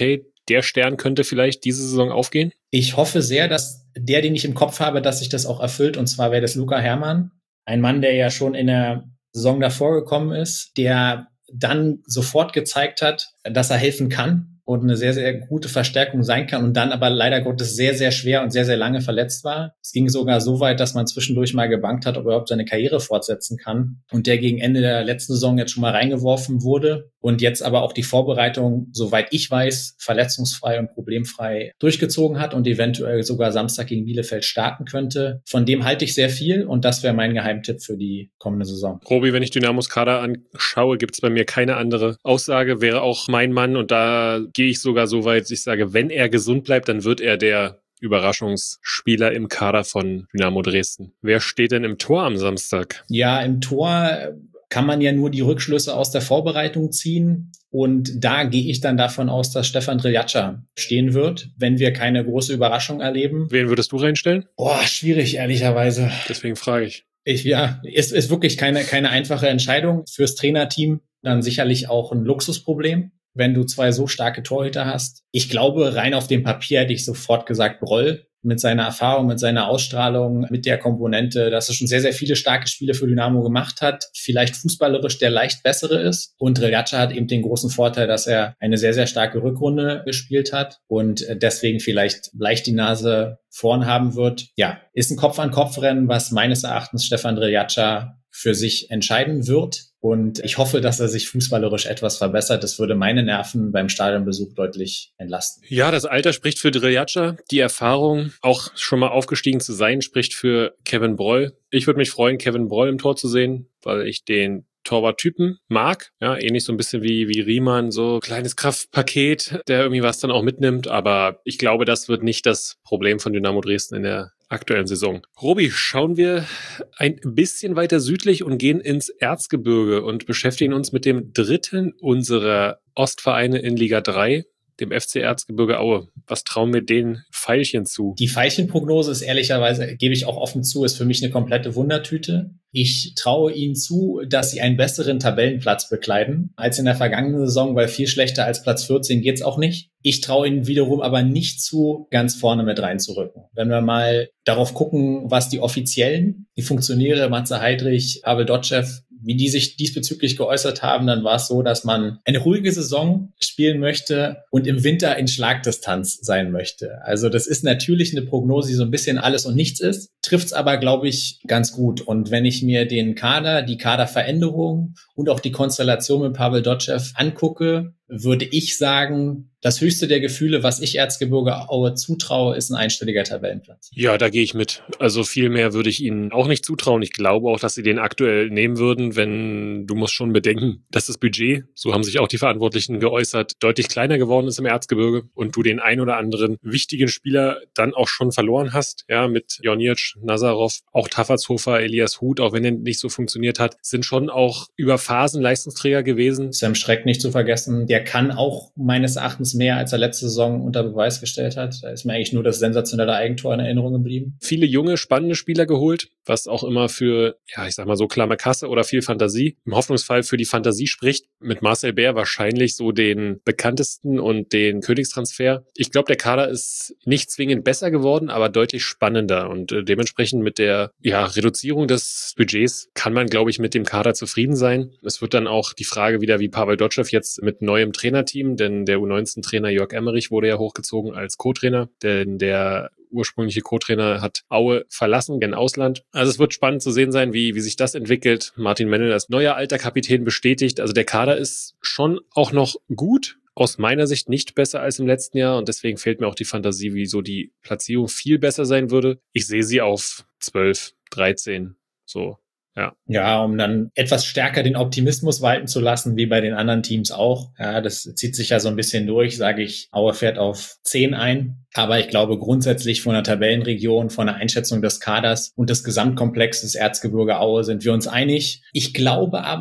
der Stern könnte vielleicht diese Saison aufgehen? Ich hoffe sehr, dass der, den ich im Kopf habe, dass sich das auch erfüllt. Und zwar wäre das Luca Herrmann. Ein Mann, der ja schon in der Saison davor gekommen ist, der dann sofort gezeigt hat, dass er helfen kann und eine sehr, sehr gute Verstärkung sein kann und dann aber leider Gottes sehr, sehr schwer und sehr, sehr lange verletzt war. Es ging sogar so weit, dass man zwischendurch mal gebangt hat, ob er überhaupt seine Karriere fortsetzen kann. Und der gegen Ende der letzten Saison jetzt schon mal reingeworfen wurde und jetzt aber auch die Vorbereitung, soweit ich weiß, verletzungsfrei und problemfrei durchgezogen hat und eventuell sogar Samstag gegen Bielefeld starten könnte. Von dem halte ich sehr viel und das wäre mein Geheimtipp für die kommende Saison. Robi, wenn ich Dynamos Kader anschaue, gibt es bei mir keine andere Aussage, wäre auch mein Mann und da gehe ich sogar so weit, ich sage, wenn er gesund bleibt, dann wird er der Überraschungsspieler im Kader von Dynamo Dresden. Wer steht denn im Tor am Samstag? Ja, im Tor kann man ja nur die Rückschlüsse aus der Vorbereitung ziehen. Und da gehe ich dann davon aus, dass Stefan Driljača stehen wird, wenn wir keine große Überraschung erleben. Wen würdest du reinstellen? Boah, schwierig, ehrlicherweise. Deswegen frage ich. Ich, ja, ist, ist wirklich keine, keine einfache Entscheidung. Fürs Trainerteam dann sicherlich auch ein Luxusproblem, wenn du zwei so starke Torhüter hast. Ich glaube, rein auf dem Papier hätte ich sofort gesagt, Broll mit seiner Erfahrung, mit seiner Ausstrahlung, mit der Komponente, dass er schon sehr, sehr viele starke Spiele für Dynamo gemacht hat, vielleicht fußballerisch der leicht bessere ist. Und Driljača hat eben den großen Vorteil, dass er eine sehr, sehr starke Rückrunde gespielt hat und deswegen vielleicht leicht die Nase vorn haben wird. Ja, ist ein Kopf-an-Kopf-Rennen, was meines Erachtens Stefan Driljača für sich entscheiden wird. Und ich hoffe, dass er sich fußballerisch etwas verbessert. Das würde meine Nerven beim Stadionbesuch deutlich entlasten. Ja, das Alter spricht für Driljača. Die Erfahrung, auch schon mal aufgestiegen zu sein, spricht für Kevin Broll. Ich würde mich freuen, Kevin Broll im Tor zu sehen, weil ich den Torwarttypen mag. Ja, ähnlich so ein bisschen wie, wie Riemann, so kleines Kraftpaket, der irgendwie was dann auch mitnimmt. Aber ich glaube, das wird nicht das Problem von Dynamo Dresden in der aktuellen Saison. Robi, schauen wir ein bisschen weiter südlich und gehen ins Erzgebirge und beschäftigen uns mit dem dritten unserer Ostvereine in Liga drei, dem F C Erzgebirge Aue. Was trauen wir den Veilchen zu? Die Veilchenprognose ist ehrlicherweise, gebe ich auch offen zu, ist für mich eine komplette Wundertüte. Ich traue ihnen zu, dass sie einen besseren Tabellenplatz bekleiden als in der vergangenen Saison, weil viel schlechter als Platz vierzehn geht's auch nicht. Ich traue ihnen wiederum aber nicht zu, ganz vorne mit reinzurücken. Wenn wir mal darauf gucken, was die Offiziellen, die Funktionäre, Matze Heidrich, Pavel Dotschew, wie die sich diesbezüglich geäußert haben, dann war es so, dass man eine ruhige Saison spielen möchte und im Winter in Schlagdistanz sein möchte. Also das ist natürlich eine Prognose, die so ein bisschen alles und nichts ist, trifft's aber, glaube ich, ganz gut. Und wenn ich mir den Kader, die Kaderveränderung und auch die Konstellation mit Pavel Dotschew angucke, würde ich sagen, das höchste der Gefühle, was ich Erzgebirge Aue zutraue, ist ein einstelliger Tabellenplatz. Ja, da gehe ich mit. Also viel mehr würde ich ihnen auch nicht zutrauen. Ich glaube auch, dass sie den aktuell nehmen würden, wenn du musst schon bedenken, dass das Budget, so haben sich auch die Verantwortlichen geäußert, deutlich kleiner geworden ist im Erzgebirge und du den ein oder anderen wichtigen Spieler dann auch schon verloren hast. Ja, mit Jonic, Nazarov, auch Taffertshofer, Elias Huth, auch wenn er nicht so funktioniert hat, sind schon auch über Phasen Leistungsträger gewesen. Sam Schreck nicht zu vergessen, der kann auch meines Erachtens mehr, als er letzte Saison unter Beweis gestellt hat. Da ist mir eigentlich nur das sensationelle Eigentor in Erinnerung geblieben. Viele junge, spannende Spieler geholt, was auch immer für, ja, ich sag mal so klamme Kasse oder viel Fantasie, im Hoffnungsfall für die Fantasie spricht. Mit Marcel Bär wahrscheinlich so den bekanntesten und den Königstransfer. Ich glaube, der Kader ist nicht zwingend besser geworden, aber deutlich spannender und äh, dementsprechend mit der ja, Reduzierung des Budgets kann man, glaube ich, mit dem Kader zufrieden sein. Es wird dann auch die Frage wieder, wie Pavel Dotschew jetzt mit neuem Trainerteam, denn der U neunzehn-Trainer Jörg Emmerich wurde ja hochgezogen als Co-Trainer, denn der ursprüngliche Co-Trainer hat Aue verlassen, gen Ausland. Also es wird spannend zu sehen sein, wie, wie sich das entwickelt. Martin Mennel als neuer alter Kapitän bestätigt. Also der Kader ist schon auch noch gut. Aus meiner Sicht nicht besser als im letzten Jahr und deswegen fehlt mir auch die Fantasie, wieso die Platzierung viel besser sein würde. Ich sehe sie auf zwölf, dreizehn, so. Ja. Ja, um dann etwas stärker den Optimismus walten zu lassen, wie bei den anderen Teams auch. Ja, das zieht sich ja so ein bisschen durch, sage ich, Aue fährt auf zehn ein. Aber ich glaube grundsätzlich von der Tabellenregion, von der Einschätzung des Kaders und des Gesamtkomplexes Erzgebirge Aue sind wir uns einig. Ich glaube aber,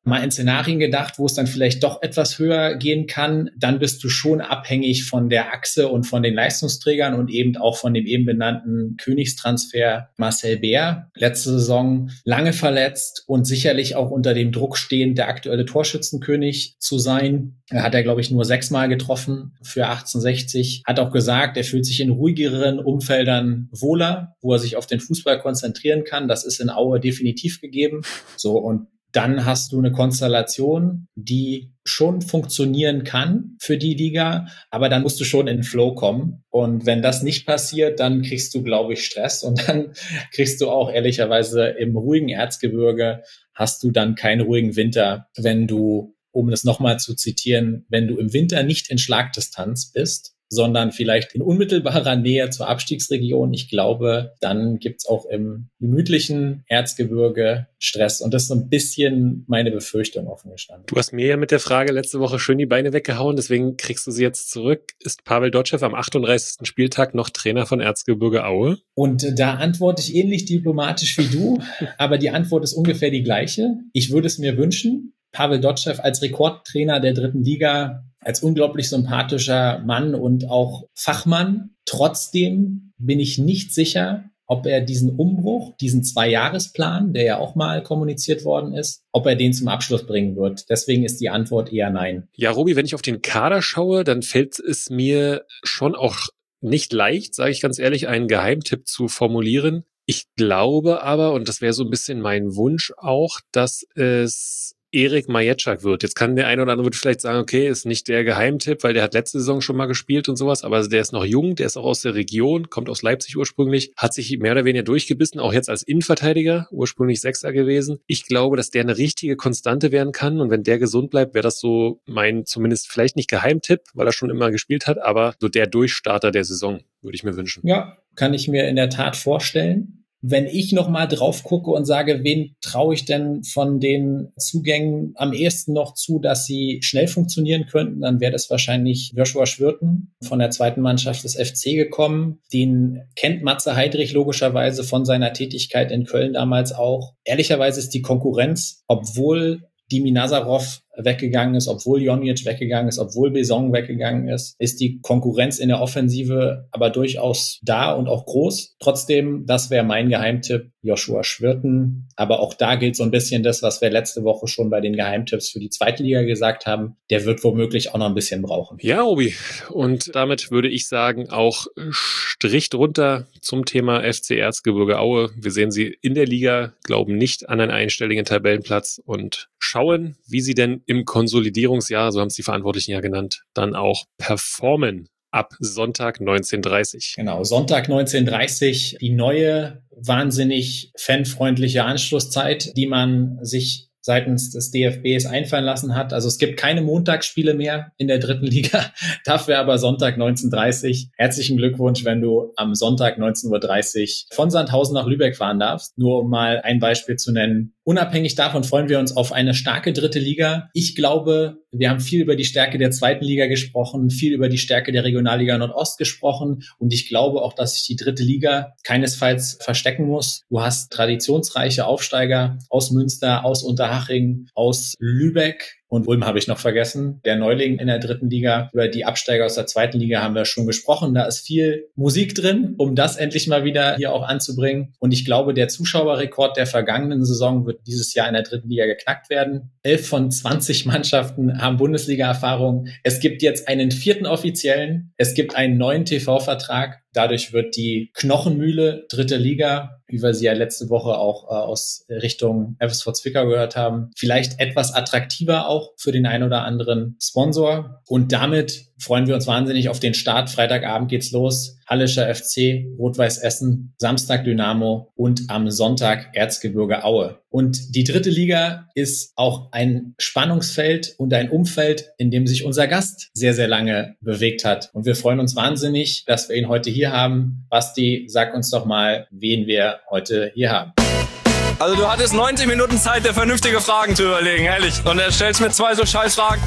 mal in Szenarien gedacht, wo es dann vielleicht doch etwas höher gehen kann, dann bist du schon abhängig von der Achse und von den Leistungsträgern und eben auch von dem eben benannten Königstransfer Marcel Bär. Letzte Saison lange verletzt und sicherlich auch unter dem Druck stehend, der aktuelle Torschützenkönig zu sein. Er hat er, glaube ich, nur sechsmal getroffen für achtzehnhundertsechzig. Hat auch gesagt, er fühlt sich in ruhigeren Umfeldern wohler, wo er sich auf den Fußball konzentrieren kann. Das ist in Aue definitiv gegeben. So, und dann hast du eine Konstellation, die schon funktionieren kann für die Liga, aber dann musst du schon in den Flow kommen. Und wenn das nicht passiert, dann kriegst du, glaube ich, Stress. Und dann kriegst du auch ehrlicherweise im ruhigen Erzgebirge, hast du dann keinen ruhigen Winter, wenn du, um das nochmal zu zitieren, wenn du im Winter nicht in Schlagdistanz bist, sondern vielleicht in unmittelbarer Nähe zur Abstiegsregion. Ich glaube, dann gibt's auch im gemütlichen Erzgebirge Stress. Und das ist so ein bisschen meine Befürchtung offen gestanden. Du hast mir ja mit der Frage letzte Woche schön die Beine weggehauen, deswegen kriegst du sie jetzt zurück. Ist Pavel Dotschew am achtunddreißigsten Spieltag noch Trainer von Erzgebirge Aue? Und da antworte ich ähnlich diplomatisch wie du, aber die Antwort ist ungefähr die gleiche. Ich würde es mir wünschen. Pavel Dotschew als Rekordtrainer der dritten Liga, als unglaublich sympathischer Mann und auch Fachmann. Trotzdem bin ich nicht sicher, ob er diesen Umbruch, diesen Zwei-Jahres-Plan, der ja auch mal kommuniziert worden ist, ob er den zum Abschluss bringen wird. Deswegen ist die Antwort eher nein. Ja, Robi, wenn ich auf den Kader schaue, dann fällt es mir schon auch nicht leicht, sage ich ganz ehrlich, einen Geheimtipp zu formulieren. Ich glaube aber, und das wäre so ein bisschen mein Wunsch auch, dass es Erik Majeczak wird. Jetzt kann der eine oder andere wird vielleicht sagen, okay, ist nicht der Geheimtipp, weil der hat letzte Saison schon mal gespielt und sowas, aber der ist noch jung, der ist auch aus der Region, kommt aus Leipzig ursprünglich, hat sich mehr oder weniger durchgebissen, auch jetzt als Innenverteidiger, ursprünglich Sechser gewesen. Ich glaube, dass der eine richtige Konstante werden kann und wenn der gesund bleibt, wäre das so mein zumindest vielleicht nicht Geheimtipp, weil er schon immer gespielt hat, aber so der Durchstarter der Saison, würde ich mir wünschen. Ja, kann ich mir in der Tat vorstellen. Wenn ich nochmal drauf gucke und sage, wen traue ich denn von den Zugängen am ehesten noch zu, dass sie schnell funktionieren könnten, dann wäre das wahrscheinlich Joshua Schwirten von der zweiten Mannschaft des F C gekommen. Den kennt Matze Heidrich logischerweise von seiner Tätigkeit in Köln damals auch. Ehrlicherweise ist die Konkurrenz, obwohl Dimi Nazarov weggegangen ist, obwohl Jonic weggegangen ist, obwohl Besong weggegangen ist, ist die Konkurrenz in der Offensive aber durchaus da und auch groß. Trotzdem, das wäre mein Geheimtipp, Joshua Schwirten. Aber auch da gilt so ein bisschen das, was wir letzte Woche schon bei den Geheimtipps für die zweite Liga gesagt haben. Der wird womöglich auch noch ein bisschen brauchen. Ja, Obi. Und damit würde ich sagen, auch Strich drunter zum Thema F C Erzgebirge Aue. Wir sehen sie in der Liga, glauben nicht an einen einstelligen Tabellenplatz und schauen, wie sie denn im Konsolidierungsjahr, so haben es die Verantwortlichen ja genannt, dann auch performen ab Sonntag neunzehn Uhr dreißig. Genau, Sonntag neunzehn Uhr dreißig, die neue, wahnsinnig fanfreundliche Anschlusszeit, die man sich seitens des D F Bs einfallen lassen hat. Also es gibt keine Montagsspiele mehr in der dritten Liga, dafür aber Sonntag neunzehn Uhr dreißig. Herzlichen Glückwunsch, wenn du am Sonntag neunzehn Uhr dreißig von Sandhausen nach Lübeck fahren darfst. Nur um mal ein Beispiel zu nennen. Unabhängig davon freuen wir uns auf eine starke dritte Liga. Ich glaube, wir haben viel über die Stärke der zweiten Liga gesprochen, viel über die Stärke der Regionalliga Nordost gesprochen und ich glaube auch, dass sich die dritte Liga keinesfalls verstecken muss. Du hast traditionsreiche Aufsteiger aus Münster, aus Unterhaching, aus Lübeck. Und Ulm habe ich noch vergessen, der Neuling in der dritten Liga. Über die Absteiger aus der zweiten Liga haben wir schon gesprochen. Da ist viel Musik drin, um das endlich mal wieder hier auch anzubringen. Und ich glaube, der Zuschauerrekord der vergangenen Saison wird dieses Jahr in der dritten Liga geknackt werden. Elf von zwanzig Mannschaften haben Bundesliga-Erfahrung. Es gibt jetzt einen vierten offiziellen. Es gibt einen neuen T V-Vertrag. Dadurch wird die Knochenmühle dritte Liga, wie wir sie ja letzte Woche auch äh, aus Richtung F S V Zwickau gehört haben, vielleicht etwas attraktiver auch für den ein oder anderen Sponsor. Und damit freuen wir uns wahnsinnig auf den Start. Freitagabend geht's los. Hallischer F C, Rot-Weiß Essen, Samstag Dynamo und am Sonntag Erzgebirge Aue. Und die dritte Liga ist auch ein Spannungsfeld und ein Umfeld, in dem sich unser Gast sehr, sehr lange bewegt hat. Und wir freuen uns wahnsinnig, dass wir ihn heute hier haben. Basti, sag uns doch mal, wen wir heute hier haben. Also du hattest neunzig Minuten Zeit, dir vernünftige Fragen zu überlegen, ehrlich. Und er stellst mir zwei so scheiß Fragen.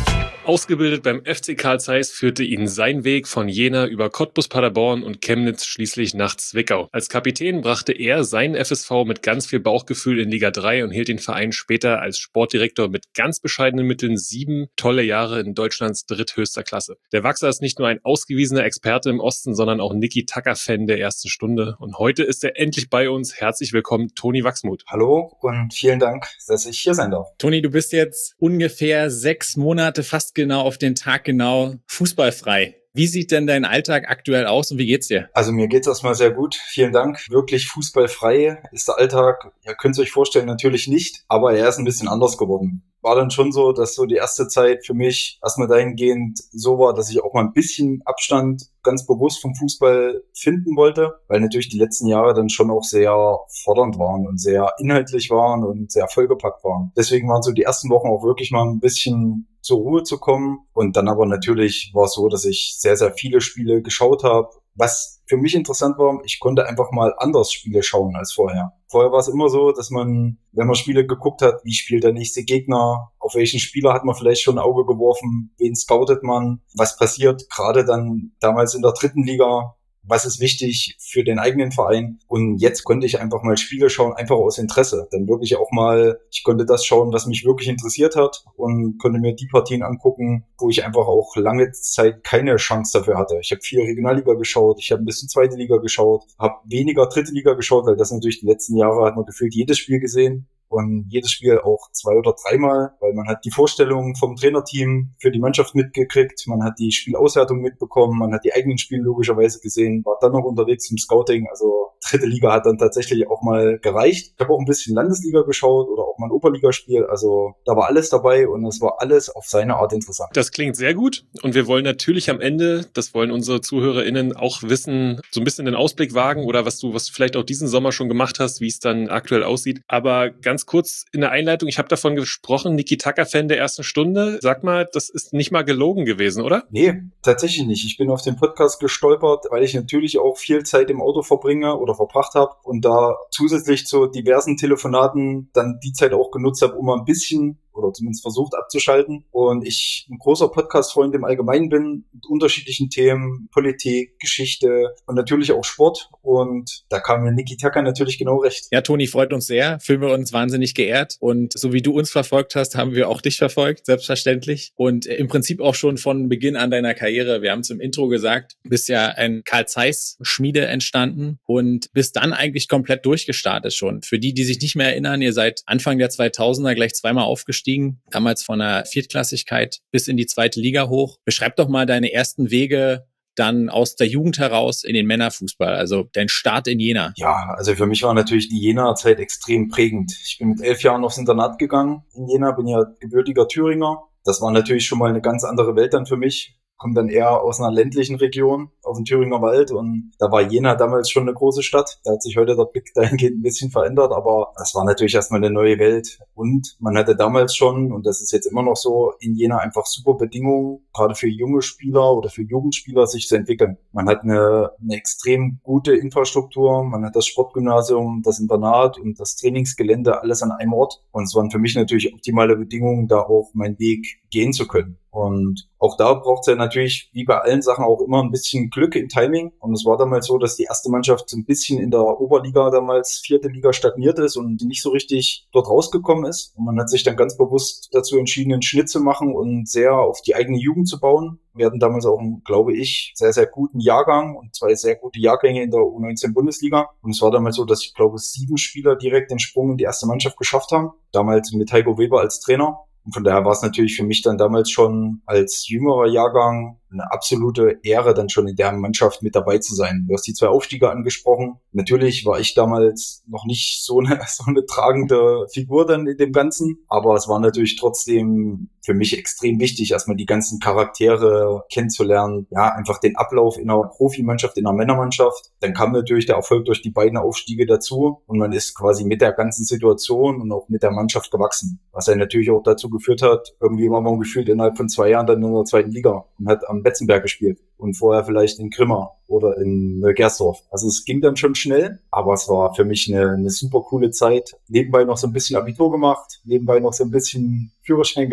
Ausgebildet beim F C Carl Zeiss führte ihn sein Weg von Jena über Cottbus, Paderborn und Chemnitz schließlich nach Zwickau. Als Kapitän brachte er seinen F S V mit ganz viel Bauchgefühl in Liga drei und hielt den Verein später als Sportdirektor mit ganz bescheidenen Mitteln sieben tolle Jahre in Deutschlands dritthöchster Klasse. Der Wachser ist nicht nur ein ausgewiesener Experte im Osten, sondern auch Niki-Taka-Fan der ersten Stunde. Und heute ist er endlich bei uns. Herzlich willkommen, Toni Wachsmuth. Hallo und vielen Dank, dass ich hier sein darf. Toni, du bist jetzt ungefähr sechs Monate, fast genau auf den Tag genau, fußballfrei. Wie sieht denn dein Alltag aktuell aus und wie geht's dir? Also mir geht's erstmal sehr gut. Vielen Dank. Wirklich fußballfrei ist der Alltag. Ihr könnt es euch vorstellen, natürlich nicht, aber er ist ein bisschen anders geworden. War dann schon so, dass so die erste Zeit für mich erstmal dahingehend so war, dass ich auch mal ein bisschen Abstand ganz bewusst vom Fußball finden wollte, weil natürlich die letzten Jahre dann schon auch sehr fordernd waren und sehr inhaltlich waren und sehr vollgepackt waren. Deswegen waren so die ersten Wochen auch wirklich mal ein bisschen zur Ruhe zu kommen. Und dann aber natürlich war es so, dass ich sehr, sehr viele Spiele geschaut habe. Was für mich interessant war, ich konnte einfach mal anders Spiele schauen als vorher. Vorher war es immer so, dass man, wenn man Spiele geguckt hat, wie spielt der nächste Gegner, auf welchen Spieler hat man vielleicht schon ein Auge geworfen, wen scoutet man, was passiert, gerade dann damals in der dritten Liga, was ist wichtig für den eigenen Verein. Und jetzt konnte ich einfach mal Spiele schauen, einfach aus Interesse. Dann wirklich auch mal, ich konnte das schauen, was mich wirklich interessiert hat und konnte mir die Partien angucken, wo ich einfach auch lange Zeit keine Chance dafür hatte. Ich habe viel Regionalliga geschaut, ich habe ein bisschen zweite Liga geschaut, habe weniger dritte Liga geschaut, weil das natürlich die letzten Jahre hat man gefühlt jedes Spiel gesehen. Und jedes Spiel auch zwei oder dreimal, weil man hat die Vorstellung vom Trainerteam für die Mannschaft mitgekriegt, man hat die Spielauswertung mitbekommen, man hat die eigenen Spiele logischerweise gesehen, war dann noch unterwegs im Scouting, also dritte Liga hat dann tatsächlich auch mal gereicht. Ich habe auch ein bisschen Landesliga geschaut oder auch mal ein Oberligaspiel, also da war alles dabei und es war alles auf seine Art interessant. Das klingt sehr gut und wir wollen natürlich am Ende, das wollen unsere ZuhörerInnen auch wissen, so ein bisschen den Ausblick wagen oder was du, was du vielleicht auch diesen Sommer schon gemacht hast, wie es dann aktuell aussieht, aber ganz kurz in der Einleitung, ich habe davon gesprochen, Niki-Taka-Fan der ersten Stunde. Sag mal, das ist nicht mal gelogen gewesen, oder? Nee, tatsächlich nicht. Ich bin auf den Podcast gestolpert, weil ich natürlich auch viel Zeit im Auto verbringe oder verbracht habe und da zusätzlich zu diversen Telefonaten dann die Zeit auch genutzt habe, um mal ein bisschen oder zumindest versucht abzuschalten. Und ich ein großer Podcast-Freund im Allgemeinen bin, mit unterschiedlichen Themen, Politik, Geschichte und natürlich auch Sport. Und da kam mir Niki-Taka natürlich genau recht. Ja, Toni, freut uns sehr. Fühlen wir uns wahnsinnig geehrt. Und so wie du uns verfolgt hast, haben wir auch dich verfolgt, selbstverständlich. Und im Prinzip auch schon von Beginn an deiner Karriere. Wir haben es im Intro gesagt, bist ja ein Carl Zeiss-Schmiede entstanden und bist dann eigentlich komplett durchgestartet schon. Für die, die sich nicht mehr erinnern, ihr seid Anfang der zweitausender gleich zweimal aufgestiegen. Damals von der Viertklassigkeit bis in die zweite Liga hoch. Beschreib doch mal deine ersten Wege dann aus der Jugend heraus in den Männerfußball, also dein Start in Jena. Ja, also für mich war natürlich die Jena-Zeit extrem prägend. Ich bin mit elf Jahren aufs Internat gegangen in Jena, bin ja gebürtiger Thüringer. Das war natürlich schon mal eine ganz andere Welt dann für mich. Komme dann eher aus einer ländlichen Region, auf dem Thüringer Wald und da war Jena damals schon eine große Stadt. Da hat sich heute der Blick dahingehend ein bisschen verändert, aber das war natürlich erstmal eine neue Welt und man hatte damals schon, und das ist jetzt immer noch so, in Jena einfach super Bedingungen, gerade für junge Spieler oder für Jugendspieler sich zu entwickeln. Man hat eine, eine extrem gute Infrastruktur, man hat das Sportgymnasium, das Internat und das Trainingsgelände, alles an einem Ort und es waren für mich natürlich optimale Bedingungen, da auch meinen Weg gehen zu können. Und auch da braucht es ja natürlich, wie bei allen Sachen, auch immer ein bisschen Glück im Timing. Und es war damals so, dass die erste Mannschaft so ein bisschen in der Oberliga damals, vierte Liga, stagniert ist und nicht so richtig dort rausgekommen ist. Und man hat sich dann ganz bewusst dazu entschieden, einen Schnitt zu machen und sehr auf die eigene Jugend zu bauen. Wir hatten damals auch einen, glaube ich, sehr, sehr guten Jahrgang und zwei sehr gute Jahrgänge in der U neunzehn Bundesliga. Und es war damals so, dass ich glaube, sieben Spieler direkt den Sprung in die erste Mannschaft geschafft haben. Damals mit Heiko Weber als Trainer. Und von daher war es natürlich für mich dann damals schon als jüngerer Jahrgang eine absolute Ehre, dann schon in der Mannschaft mit dabei zu sein. Du hast die zwei Aufstiege angesprochen. Natürlich war ich damals noch nicht so eine, so eine tragende Figur dann in dem Ganzen, aber es war natürlich trotzdem für mich extrem wichtig, erstmal die ganzen Charaktere kennenzulernen. Ja, einfach den Ablauf in einer Profimannschaft, in einer Männermannschaft. Dann kam natürlich der Erfolg durch die beiden Aufstiege dazu und man ist quasi mit der ganzen Situation und auch mit der Mannschaft gewachsen. Was ja natürlich auch dazu geführt hat, irgendwie war man gefühlt innerhalb von zwei Jahren dann in der zweiten Liga und hat am Betzenberg gespielt und vorher vielleicht in Grimma oder in Gersdorf. Also es ging dann schon schnell, aber es war für mich eine, eine super coole Zeit. Nebenbei noch so ein bisschen Abitur gemacht, nebenbei noch so ein bisschen Führerschein gemacht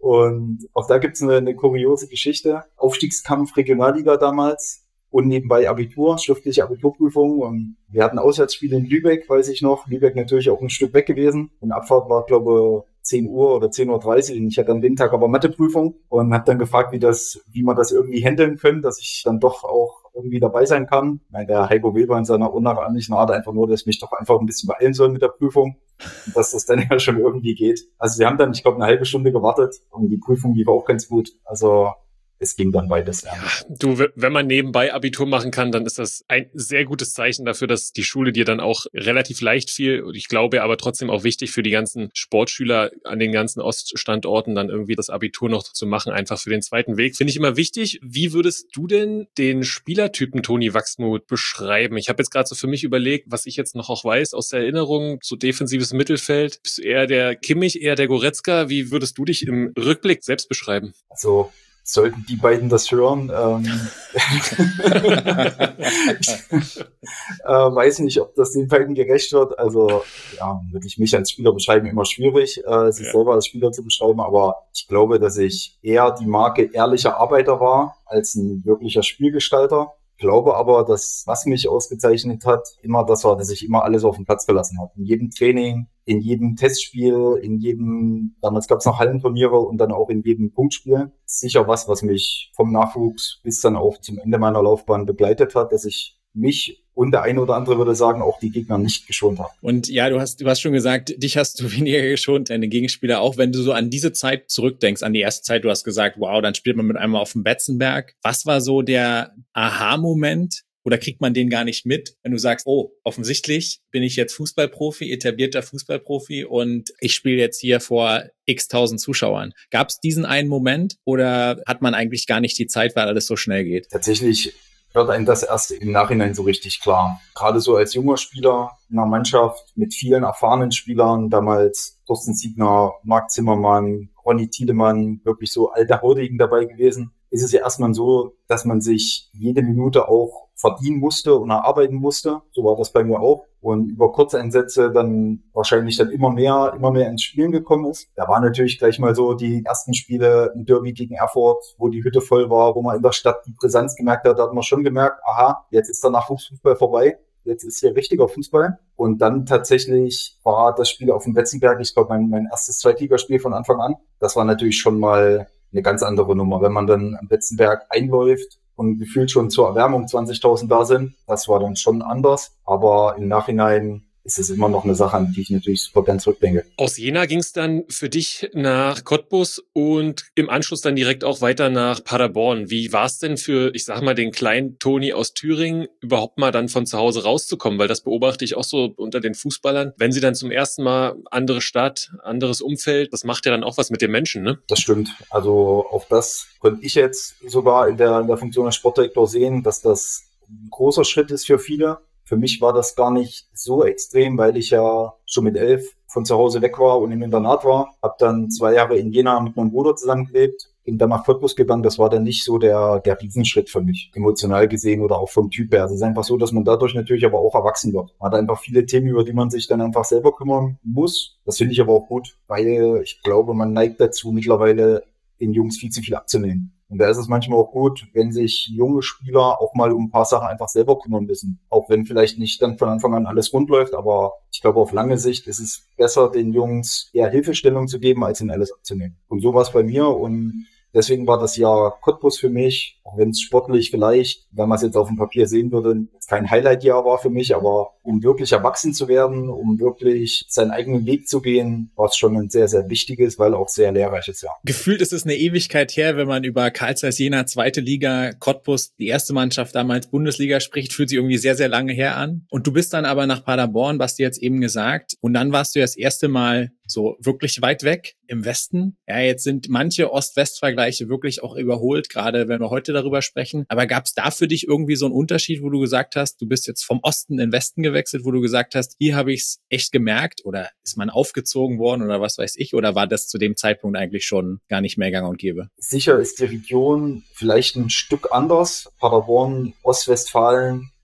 Und auch da gibt's eine, eine kuriose Geschichte. Aufstiegskampf Regionalliga damals und nebenbei Abitur, schriftliche Abiturprüfung. Und wir hatten Auswärtsspiele in Lübeck, weiß ich noch. Lübeck natürlich auch ein Stück weg gewesen. Und Abfahrt war, glaube ich, zehn Uhr oder zehn Uhr dreißig. Und ich hatte an dem Tag aber Matheprüfung und habe dann gefragt, wie das, wie man das irgendwie handeln können, dass ich dann doch auch irgendwie dabei sein kann. Meine, der Heiko Weber in seiner unnachahmlichen Art einfach nur, dass ich mich doch einfach ein bisschen beeilen soll mit der Prüfung und dass das dann ja schon irgendwie geht. Also wir haben dann, ich glaube, eine halbe Stunde gewartet und die Prüfung lief auch ganz gut. Also es ging dann beides. Ja. Ja, du, wenn man nebenbei Abitur machen kann, dann ist das ein sehr gutes Zeichen dafür, dass die Schule dir dann auch relativ leicht fiel. Und ich glaube aber trotzdem auch wichtig für die ganzen Sportschüler an den ganzen Oststandorten dann irgendwie das Abitur noch zu machen, einfach für den zweiten Weg. Finde ich immer wichtig. Wie würdest du denn den Spielertypen Toni Wachsmuth beschreiben? Ich habe jetzt gerade so für mich überlegt, was ich jetzt noch auch weiß aus der Erinnerung, so defensives Mittelfeld. Bist du eher der Kimmich, eher der Goretzka? Wie würdest du dich im Rückblick selbst beschreiben? Also sollten die beiden das hören, ähm, ich äh, weiß nicht, ob das den beiden gerecht wird. Also ja, würde ich mich als Spieler beschreiben, immer schwierig, äh, sich ja. selber als Spieler zu beschreiben. Aber ich glaube, dass ich eher die Marke ehrlicher Arbeiter war, als ein wirklicher Spielgestalter. Ich glaube aber, dass was mich ausgezeichnet hat, immer das war, dass ich immer alles auf den Platz gelassen habe. In jedem Training, in jedem Testspiel, in jedem, damals gab es noch Hallenturniere und dann auch in jedem Punktspiel. Sicher was, was mich vom Nachwuchs bis dann auch zum Ende meiner Laufbahn begleitet hat, dass ich mich und der eine oder andere würde sagen, auch die Gegner nicht geschont haben. Und ja, du hast, du hast schon gesagt, dich hast du weniger geschont, deine Gegenspieler auch. Wenn du so an diese Zeit zurückdenkst, an die erste Zeit, du hast gesagt, wow, dann spielt man mit einmal auf dem Betzenberg. Was war so der Aha-Moment? Oder kriegt man den gar nicht mit, wenn du sagst, oh, offensichtlich bin ich jetzt Fußballprofi, etablierter Fußballprofi und ich spiele jetzt hier vor x tausend Zuschauern. Gab es diesen einen Moment oder hat man eigentlich gar nicht die Zeit, weil alles so schnell geht? Tatsächlich wird einem das erst im Nachhinein so richtig klar. Gerade so als junger Spieler in einer Mannschaft mit vielen erfahrenen Spielern, damals Thorsten Siegner, Marc Zimmermann, Ronny Tiedemann, wirklich so alte Haudegen dabei gewesen, ist es ja erstmal so, dass man sich jede Minute auch verdienen musste und erarbeiten musste. So war das bei mir auch. Und über kurze Einsätze dann wahrscheinlich dann immer mehr, immer mehr ins Spielen gekommen ist. Da waren natürlich gleich mal so die ersten Spiele im Derby gegen Erfurt, wo die Hütte voll war, wo man in der Stadt die Präsenz gemerkt hat. Da hat man schon gemerkt, aha, jetzt ist der Nachwuchsfußball vorbei. Jetzt ist hier richtiger Fußball. Und dann tatsächlich war das Spiel auf dem Betzenberg, ich glaube, mein, mein erstes Zweitligaspiel von Anfang an. Das war natürlich schon mal eine ganz andere Nummer. Wenn man dann am Betzenberg einläuft und gefühlt schon zur Erwärmung zwanzigtausend da sind, das war dann schon anders. Aber im Nachhinein ist es immer noch eine Sache, an die ich natürlich super gern zurückdenke. Aus Jena ging es dann für dich nach Cottbus und im Anschluss dann direkt auch weiter nach Paderborn. Wie war es denn für, ich sag mal, den kleinen Toni aus Thüringen, überhaupt mal dann von zu Hause rauszukommen? Weil das beobachte ich auch so unter den Fußballern. Wenn sie dann zum ersten Mal andere Stadt, anderes Umfeld, das macht ja dann auch was mit den Menschen, ne? Das stimmt. Also auch das konnte ich jetzt sogar in der, in der Funktion als Sportdirektor sehen, dass das ein großer Schritt ist für viele. Für mich war das gar nicht so extrem, weil ich ja schon mit elf von zu Hause weg war und im Internat war. Hab dann zwei Jahre in Jena mit meinem Bruder zusammengelebt, bin dann nach Cottbus gegangen. Das war dann nicht so der der Riesenschritt für mich, emotional gesehen oder auch vom Typ her. Es ist einfach so, dass man dadurch natürlich aber auch erwachsen wird. Man hat einfach viele Themen, über die man sich dann einfach selber kümmern muss. Das finde ich aber auch gut, weil ich glaube, man neigt dazu, mittlerweile den Jungs viel zu viel abzunehmen. Und da ist es manchmal auch gut, wenn sich junge Spieler auch mal um ein paar Sachen einfach selber kümmern müssen. Auch wenn vielleicht nicht dann von Anfang an alles rund läuft, aber ich glaube, auf lange Sicht ist es besser, den Jungs eher Hilfestellung zu geben, als ihnen alles abzunehmen. Und so war es bei mir und deswegen war das Jahr Cottbus für mich, auch wenn es sportlich vielleicht, wenn man es jetzt auf dem Papier sehen würde, kein Highlight-Jahr war für mich, aber um wirklich erwachsen zu werden, um wirklich seinen eigenen Weg zu gehen, war es schon ein sehr, sehr wichtiges, weil auch sehr lehrreiches Jahr. Gefühlt ist es eine Ewigkeit her, wenn man über Carl Zeiss Jena, zweite Liga, Cottbus, die erste Mannschaft damals Bundesliga spricht, fühlt sich irgendwie sehr, sehr lange her an. Und du bist dann aber nach Paderborn, was du jetzt eben gesagt, und dann warst du das erste Mal so wirklich weit weg im Westen. Ja, jetzt sind manche Ost-West-Vergleiche wirklich auch überholt, gerade wenn wir heute darüber sprechen. Aber gab es da für dich irgendwie so einen Unterschied, wo du gesagt hast, du bist jetzt vom Osten in den Westen gewechselt, wo du gesagt hast, hier habe ich es echt gemerkt oder ist man aufgezogen worden oder was weiß ich? Oder war das zu dem Zeitpunkt eigentlich schon gar nicht mehr gang und gäbe? Sicher ist die Region vielleicht ein Stück anders. Paderborn, Ostwestfalen,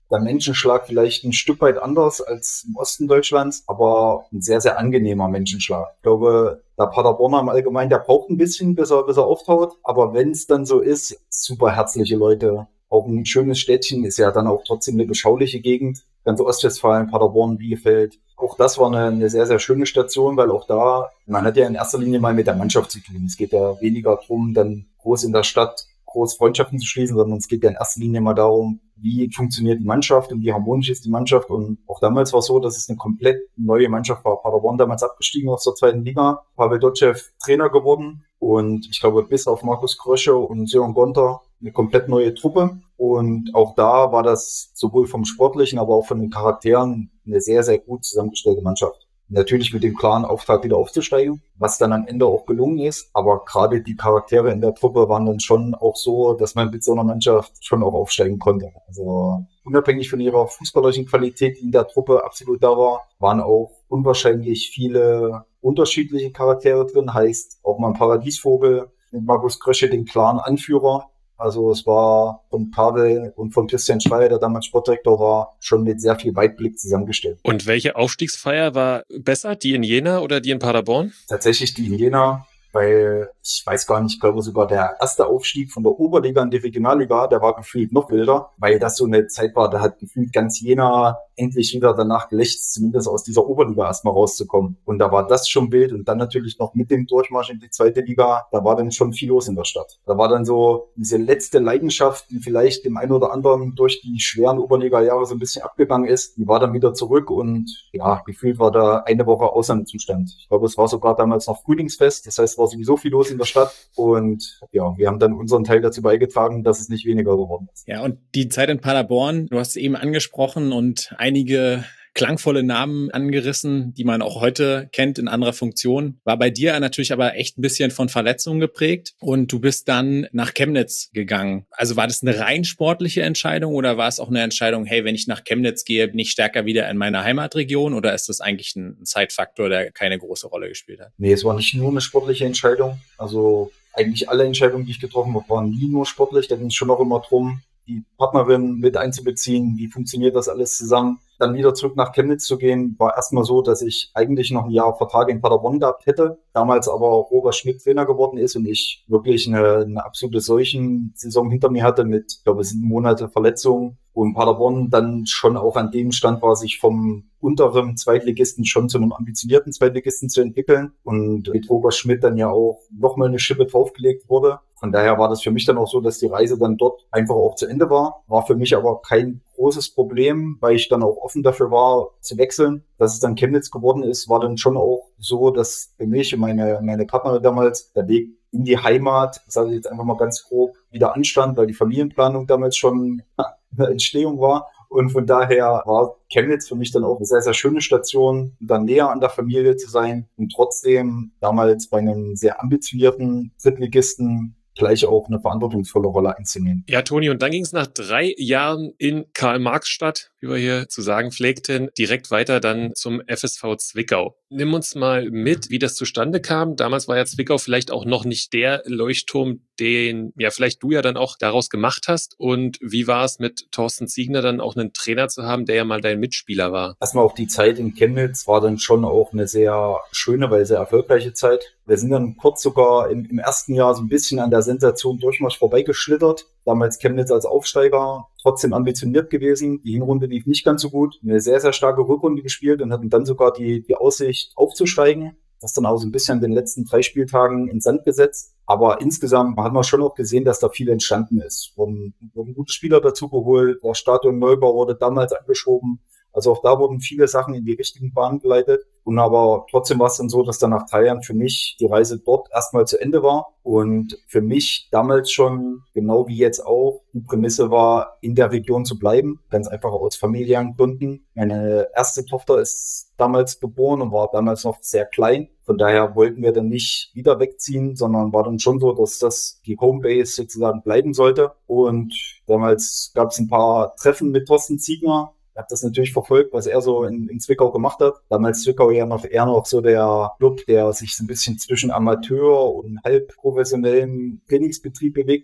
der Menschenschlag vielleicht ein Stück weit anders als im Osten Deutschlands, aber ein sehr, sehr angenehmer Menschenschlag. Ich glaube, der Paderborner im Allgemeinen, der braucht ein bisschen, bis er, bis er auftaut. Aber wenn es dann so ist, super herzliche Leute. Auch ein schönes Städtchen, ist ja dann auch trotzdem eine beschauliche Gegend. Ganze Ostwestfalen, Paderborn, Bielefeld. Auch das war eine, eine sehr, sehr schöne Station, weil auch da, man hat ja in erster Linie mal mit der Mannschaft zu tun. Es geht ja weniger darum, dann groß in der Stadt groß Freundschaften zu schließen, sondern es geht ja in erster Linie mal darum, wie funktioniert die Mannschaft und wie harmonisch ist die Mannschaft. Und auch damals war es so, dass es eine komplett neue Mannschaft war. Paderborn damals abgestiegen aus der zweiten Liga. Pavel Dotschew Trainer geworden. Und ich glaube, bis auf Markus Krösche und Sören Gonter eine komplett neue Truppe. Und auch da war das sowohl vom Sportlichen, aber auch von den Charakteren eine sehr, sehr gut zusammengestellte Mannschaft. Natürlich mit dem klaren Auftrag, wieder aufzusteigen, was dann am Ende auch gelungen ist. Aber gerade die Charaktere in der Truppe waren dann schon auch so, dass man mit so einer Mannschaft schon auch aufsteigen konnte. Also unabhängig von ihrer fußballerischen Qualität, die in der Truppe absolut da war, waren auch unwahrscheinlich viele unterschiedliche Charaktere drin. Heißt auch mal ein Paradiesvogel mit Markus Krösche, den klaren Anführer. Also es war von Pavel und von Christian Schreier, der damals Sportdirektor war, schon mit sehr viel Weitblick zusammengestellt. Und welche Aufstiegsfeier war besser? Die in Jena oder die in Paderborn? Tatsächlich die in Jena, weil ich weiß gar nicht, ich glaube sogar der erste Aufstieg von der Oberliga in die Regionalliga, der war gefühlt noch wilder, weil das so eine Zeit war, da hat gefühlt ganz Jena endlich wieder danach gelächzt, zumindest aus dieser Oberliga erstmal rauszukommen. Und da war das schon wild und dann natürlich noch mit dem Durchmarsch in die zweite Liga, da war dann schon viel los in der Stadt. Da war dann so diese letzte Leidenschaft, die vielleicht dem einen oder anderen durch die schweren Oberliga-Jahre so ein bisschen abgegangen ist, die war dann wieder zurück und ja, gefühlt war da eine Woche Ausnahmezustand. Ich glaube, es war sogar damals noch Frühlingsfest, das heißt, es war sowieso viel los in der Stadt und ja, wir haben dann unseren Teil dazu beigetragen, dass es nicht weniger geworden ist. Ja, und die Zeit in Paderborn, du hast es eben angesprochen und einige klangvolle Namen angerissen, die man auch heute kennt in anderer Funktion. War bei dir natürlich aber echt ein bisschen von Verletzungen geprägt und du bist dann nach Chemnitz gegangen. Also war das eine rein sportliche Entscheidung oder war es auch eine Entscheidung, hey, wenn ich nach Chemnitz gehe, bin ich stärker wieder in meiner Heimatregion oder ist das eigentlich ein Zeitfaktor, der keine große Rolle gespielt hat? Nee, es war nicht nur eine sportliche Entscheidung. Also eigentlich alle Entscheidungen, die ich getroffen habe, waren nie nur sportlich. Da ging es schon auch immer drum, die Partnerin mit einzubeziehen, wie funktioniert das alles zusammen. Dann wieder zurück nach Chemnitz zu gehen, war erstmal so, dass ich eigentlich noch ein Jahr Vertrag in Paderborn gehabt hätte, damals aber Robert Schmidt Trainer geworden ist und ich wirklich eine, eine absolute Seuchensaison hinter mir hatte mit, ich glaube, sieben Monate Verletzung und Paderborn dann schon auch an dem Stand war, sich vom unteren Zweitligisten schon zu einem ambitionierten Zweitligisten zu entwickeln und mit Robert Schmidt dann ja auch nochmal eine Schippe draufgelegt wurde. Von daher war das für mich dann auch so, dass die Reise dann dort einfach auch zu Ende war. War für mich aber kein großes Problem, weil ich dann auch offen dafür war, zu wechseln. Dass es dann Chemnitz geworden ist, war dann schon auch so, dass für mich und meine, meine Partnerin damals der Weg in die Heimat, sage ich jetzt einfach mal ganz grob, wieder anstand, weil die Familienplanung damals schon eine Entstehung war. Und von daher war Chemnitz für mich dann auch eine sehr, sehr schöne Station, dann näher an der Familie zu sein und trotzdem damals bei einem sehr ambitionierten Drittligisten gleich auch eine verantwortungsvolle Rolle einzunehmen. Ja, Toni, und dann ging es nach drei Jahren in Karl-Marx-Stadt, wie wir hier zu sagen pflegten, direkt weiter dann zum F S V Zwickau. Nimm uns mal mit, wie das zustande kam. Damals war ja Zwickau vielleicht auch noch nicht der Leuchtturm, den ja vielleicht du ja dann auch daraus gemacht hast. Und wie war es mit Thorsten Ziegner dann auch einen Trainer zu haben, der ja mal dein Mitspieler war? Erstmal auch die Zeit in Chemnitz war dann schon auch eine sehr schöne, weil sehr erfolgreiche Zeit. Wir sind dann kurz sogar im, im ersten Jahr so ein bisschen an der Sensation Durchmarsch vorbeigeschlittert. Damals Chemnitz als Aufsteiger, trotzdem ambitioniert gewesen. Die Hinrunde lief nicht ganz so gut. Eine sehr, sehr starke Rückrunde gespielt und hatten dann sogar die, die Aussicht aufzusteigen. Das dann auch so ein bisschen in den letzten drei Spieltagen in Sand gesetzt. Aber insgesamt hat man schon auch gesehen, dass da viel entstanden ist. Wurden, wurden gute Spieler dazu geholt. Der Stadionneubau wurde damals angeschoben. Also auch da wurden viele Sachen in die richtigen Bahnen geleitet. Und aber trotzdem war es dann so, dass dann nach drei Jahren für mich die Reise dort erstmal zu Ende war. Und für mich damals schon, genau wie jetzt auch, die Prämisse war, in der Region zu bleiben. Ganz einfach aus familiären Gründen. Meine erste Tochter ist damals geboren und war damals noch sehr klein. Von daher wollten wir dann nicht wieder wegziehen, sondern war dann schon so, dass das die Homebase sozusagen bleiben sollte. Und damals gab es ein paar Treffen mit Thorsten Ziegner. Ich habe das natürlich verfolgt, was er so in, in Zwickau gemacht hat. Damals Zwickau ja noch eher noch so der Club, der sich so ein bisschen zwischen Amateur und halb professionellem Trainingsbetrieb bewegt hat.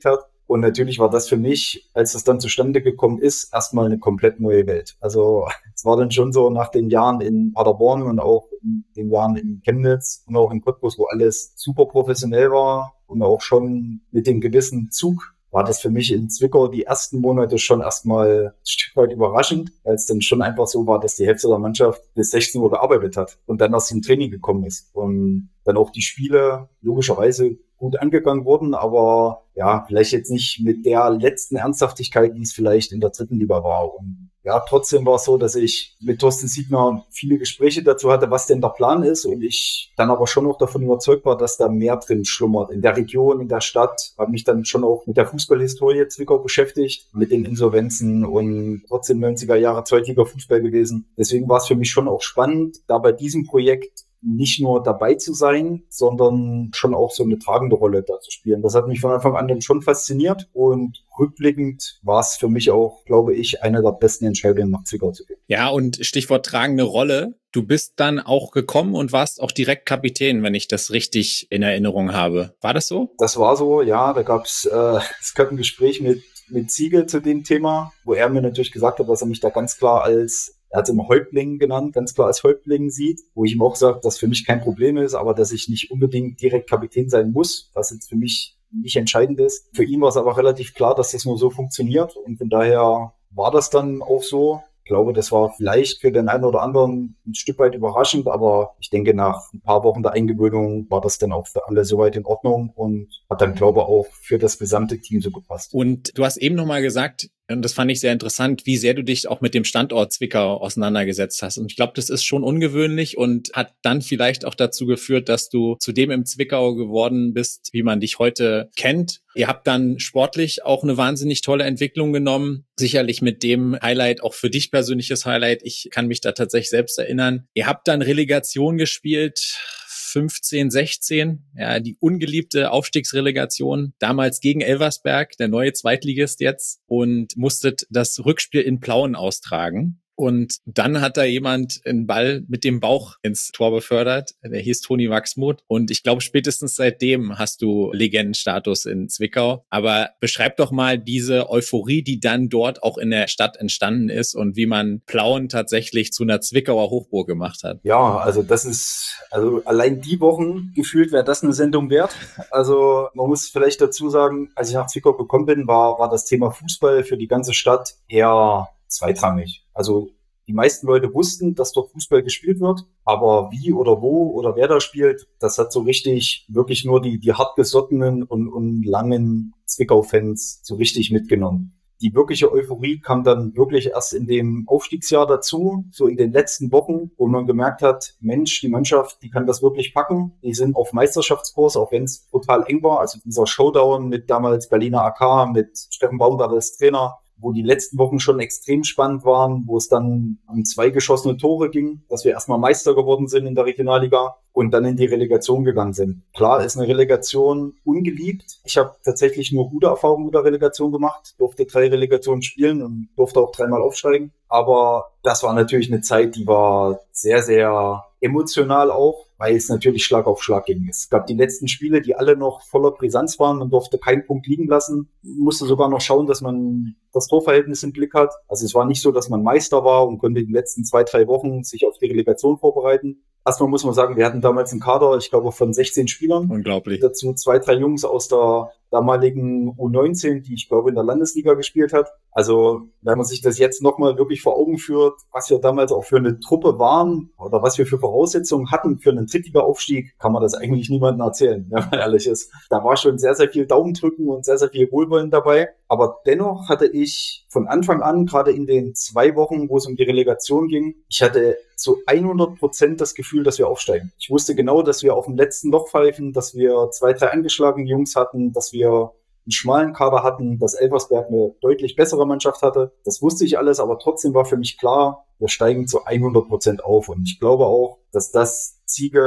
Und natürlich war das für mich, als das dann zustande gekommen ist, erstmal eine komplett neue Welt. Also es war dann schon so nach den Jahren in Paderborn und auch in den Jahren in Chemnitz und auch in Cottbus, wo alles super professionell war und auch schon mit dem gewissen Zug, war das für mich in Zwickau die ersten Monate schon erstmal ein Stück weit überraschend, weil es dann schon einfach so war, dass die Hälfte der Mannschaft bis sechzehn Uhr gearbeitet hat und dann aus dem Training gekommen ist. Und dann auch die Spiele logischerweise gut angegangen wurden, aber ja, vielleicht jetzt nicht mit der letzten Ernsthaftigkeit, wie es vielleicht in der dritten Liga war. Und ja, trotzdem war es so, dass ich mit Thorsten Siegner viele Gespräche dazu hatte, was denn der Plan ist, und ich dann aber schon noch davon überzeugt war, dass da mehr drin schlummert. In der Region, in der Stadt, habe mich dann schon auch mit der Fußballhistorie Zwickau beschäftigt, mit den Insolvenzen und trotzdem neunziger Jahre Zweitliga-Fußball gewesen. Deswegen war es für mich schon auch spannend, da bei diesem Projekt nicht nur dabei zu sein, sondern schon auch so eine tragende Rolle da zu spielen. Das hat mich von Anfang an dann schon fasziniert, und rückblickend war es für mich auch, glaube ich, eine der besten Entscheidungen, nach Zwickau zu gehen. Ja, und Stichwort tragende Rolle. Du bist dann auch gekommen und warst auch direkt Kapitän, wenn ich das richtig in Erinnerung habe. War das so? Das war so, ja. Da gab es äh, es gab ein Gespräch mit mit Ziege zu dem Thema, wo er mir natürlich gesagt hat, dass er mich da ganz klar als, er hat es immer Häuptling genannt, ganz klar als Häuptling sieht, wo ich ihm auch sage, dass für mich kein Problem ist, aber dass ich nicht unbedingt direkt Kapitän sein muss, was jetzt für mich nicht entscheidend ist. Für ihn war es aber relativ klar, dass das nur so funktioniert, und von daher war das dann auch so. Ich glaube, das war vielleicht für den einen oder anderen ein Stück weit überraschend, aber ich denke, nach ein paar Wochen der Eingewöhnung war das dann auch für alle soweit in Ordnung und hat dann, glaube ich, auch für das gesamte Team so gepasst. Und du hast eben nochmal gesagt, und das fand ich sehr interessant, wie sehr du dich auch mit dem Standort Zwickau auseinandergesetzt hast. Und ich glaube, das ist schon ungewöhnlich und hat dann vielleicht auch dazu geführt, dass du zu dem im Zwickau geworden bist, wie man dich heute kennt. Ihr habt dann sportlich auch eine wahnsinnig tolle Entwicklung genommen. Sicherlich mit dem Highlight, auch für dich persönliches Highlight. Ich kann mich da tatsächlich selbst erinnern. Ihr habt dann Relegation gespielt, fünfzehn, sechzehn, ja, die ungeliebte Aufstiegsrelegation, damals gegen Elversberg, der neue Zweitligist jetzt, und musstet das Rückspiel in Plauen austragen. Und dann hat da jemand einen Ball mit dem Bauch ins Tor befördert. Der hieß Toni Wachsmuth. Und ich glaube, spätestens seitdem hast du Legendenstatus in Zwickau. Aber beschreib doch mal diese Euphorie, die dann dort auch in der Stadt entstanden ist und wie man Plauen tatsächlich zu einer Zwickauer Hochburg gemacht hat. Ja, also das ist, also allein die Wochen gefühlt wäre das eine Sendung wert. Also man muss vielleicht dazu sagen, als ich nach Zwickau gekommen bin, war, war das Thema Fußball für die ganze Stadt eher zweitrangig. Also die meisten Leute wussten, dass dort Fußball gespielt wird, aber wie oder wo oder wer da spielt, das hat so richtig wirklich nur die die hartgesottenen und, und langen Zwickau-Fans so richtig mitgenommen. Die wirkliche Euphorie kam dann wirklich erst in dem Aufstiegsjahr dazu, so in den letzten Wochen, wo man gemerkt hat, Mensch, die Mannschaft, die kann das wirklich packen. Die sind auf Meisterschaftskurs, auch wenn es total eng war. Also dieser Showdown mit damals Berliner A K, mit Steffen Baumgart als Trainer, wo die letzten Wochen schon extrem spannend waren, wo es dann um zwei geschossene Tore ging, dass wir erstmal Meister geworden sind in der Regionalliga und dann in die Relegation gegangen sind. Klar ist eine Relegation ungeliebt. Ich habe tatsächlich nur gute Erfahrungen mit der Relegation gemacht, durfte drei Relegationen spielen und durfte auch dreimal aufsteigen. Aber das war natürlich eine Zeit, die war sehr, sehr emotional auch, weil es natürlich Schlag auf Schlag ging. Es gab die letzten Spiele, die alle noch voller Brisanz waren. Man durfte keinen Punkt liegen lassen. Man musste sogar noch schauen, dass man das Torverhältnis im Blick hat. Also es war nicht so, dass man Meister war und konnte die letzten zwei, drei Wochen sich auf die Relegation vorbereiten. Erstmal muss man sagen, wir hatten damals einen Kader, ich glaube, von sechzehn Spielern. Unglaublich. Dazu zwei, drei Jungs aus der damaligen U neunzehn, die ich glaube in der Landesliga gespielt hat. Also wenn man sich das jetzt nochmal wirklich vor Augen führt, was wir damals auch für eine Truppe waren oder was wir für Voraussetzungen hatten für einen Drittliga-Aufstieg, kann man das eigentlich niemandem erzählen, wenn man ehrlich ist. Da war schon sehr, sehr viel Daumendrücken und sehr, sehr viel Wohlwollen dabei. Aber dennoch hatte ich von Anfang an, gerade in den zwei Wochen, wo es um die Relegation ging, ich hatte zu hundert Prozent das Gefühl, dass wir aufsteigen. Ich wusste genau, dass wir auf dem letzten Loch pfeifen, dass wir zwei, drei angeschlagene Jungs hatten, dass wir einen schmalen Kader hatten, dass Elversberg eine deutlich bessere Mannschaft hatte. Das wusste ich alles, aber trotzdem war für mich klar, wir steigen zu hundert Prozent auf. Und ich glaube auch, dass das Ziege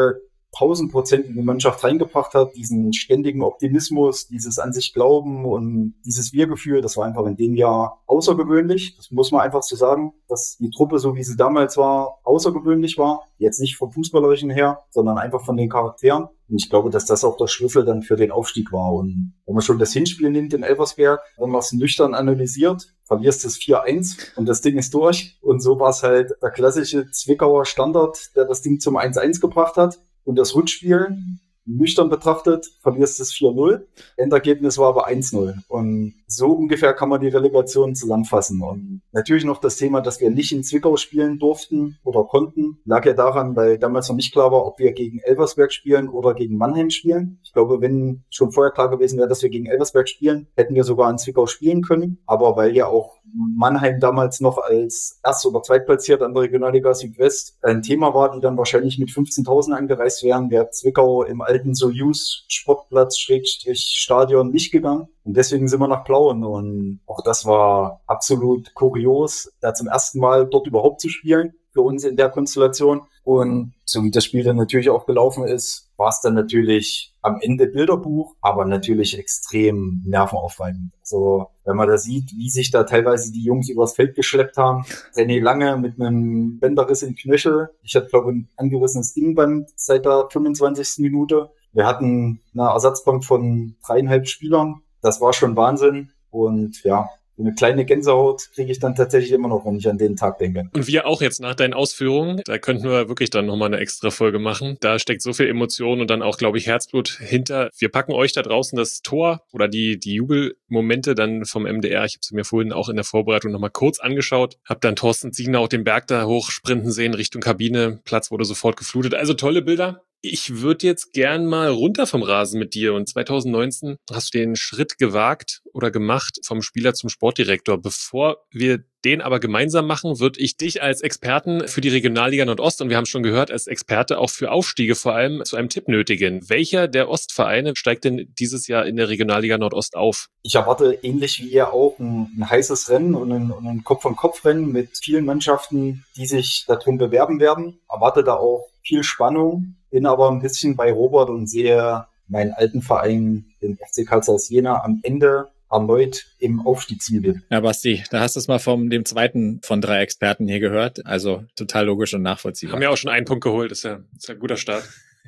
tausend Prozent in die Mannschaft reingebracht hat, diesen ständigen Optimismus, dieses an sich Glauben und dieses Wir-Gefühl, das war einfach in dem Jahr außergewöhnlich. Das muss man einfach so sagen, dass die Truppe, so wie sie damals war, außergewöhnlich war. Jetzt nicht vom Fußballerischen her, sondern einfach von den Charakteren. Und ich glaube, dass das auch der Schlüssel dann für den Aufstieg war. Und wenn man schon das Hinspiel nimmt in Elversberg, wenn man es nüchtern analysiert, verlierst es vier eins und das Ding ist durch. Und so war es halt der klassische Zwickauer Standard, der das Ding zum eins eins gebracht hat. Und das Rückspiel, nüchtern betrachtet, verlierst es vier null. Endergebnis war aber eins null. Und so ungefähr kann man die Relegation zusammenfassen. Und natürlich noch das Thema, dass wir nicht in Zwickau spielen durften oder konnten, lag ja daran, weil damals noch nicht klar war, ob wir gegen Elversberg spielen oder gegen Mannheim spielen. Ich glaube, wenn schon vorher klar gewesen wäre, dass wir gegen Elversberg spielen, hätten wir sogar in Zwickau spielen können. Aber weil ja auch Mannheim damals noch als Erst- oder Zweitplatziert an der Regionalliga Südwest ein Thema war, die dann wahrscheinlich mit fünfzehntausend angereist wären, wäre Zwickau im alten Soyuz Sportplatz Schrägstrich Stadion nicht gegangen. Und deswegen sind wir nach Plauen. Und auch das war absolut kurios, da zum ersten Mal dort überhaupt zu spielen, für uns in der Konstellation. Und so wie das Spiel dann natürlich auch gelaufen ist, war es dann natürlich am Ende Bilderbuch, aber natürlich extrem nervenaufreibend. Also wenn man da sieht, wie sich da teilweise die Jungs übers Feld geschleppt haben. René Lange mit einem Bänderriss im Knöchel. Ich hatte, glaube ich, ein angerissenes Innenband seit der fünfundzwanzigsten Minute. Wir hatten eine Ersatzbank von dreieinhalb Spielern. Das war schon Wahnsinn. Und ja, eine kleine Gänsehaut kriege ich dann tatsächlich immer noch, wenn ich an den Tag denke. Und wir auch jetzt nach deinen Ausführungen, da könnten wir wirklich dann nochmal eine extra Folge machen. Da steckt so viel Emotion und dann auch, glaube ich, Herzblut hinter. Wir packen euch da draußen das Tor oder die die Jubelmomente dann vom M D R. Ich habe sie mir vorhin auch in der Vorbereitung nochmal kurz angeschaut. Hab dann Thorsten Siegner auch den Berg da hoch sprinten sehen Richtung Kabine. Platz wurde sofort geflutet. Also tolle Bilder. Ich würde jetzt gern mal runter vom Rasen mit dir. Und zwanzig neunzehn hast du den Schritt gewagt oder gemacht vom Spieler zum Sportdirektor. Bevor wir den aber gemeinsam machen, würde ich dich als Experten für die Regionalliga Nordost und wir haben schon gehört, als Experte auch für Aufstiege vor allem zu einem Tipp nötigen. Welcher der Ostvereine steigt denn dieses Jahr in der Regionalliga Nordost auf? Ich erwarte ähnlich wie ihr auch ein, ein heißes Rennen und ein, und ein Kopf-an-Kopf-Rennen mit vielen Mannschaften, die sich darum bewerben werden. Erwarte da auch viel Spannung, bin aber ein bisschen bei Robert und sehe meinen alten Verein, den F C Carl Zeiss Jena, am Ende erneut im Aufstiegsziel. Ja, Basti, da hast du es mal vom dem zweiten von drei Experten hier gehört. Also total logisch und nachvollziehbar. Haben ja auch schon einen Punkt geholt, ist ja, ist ja ein guter Start.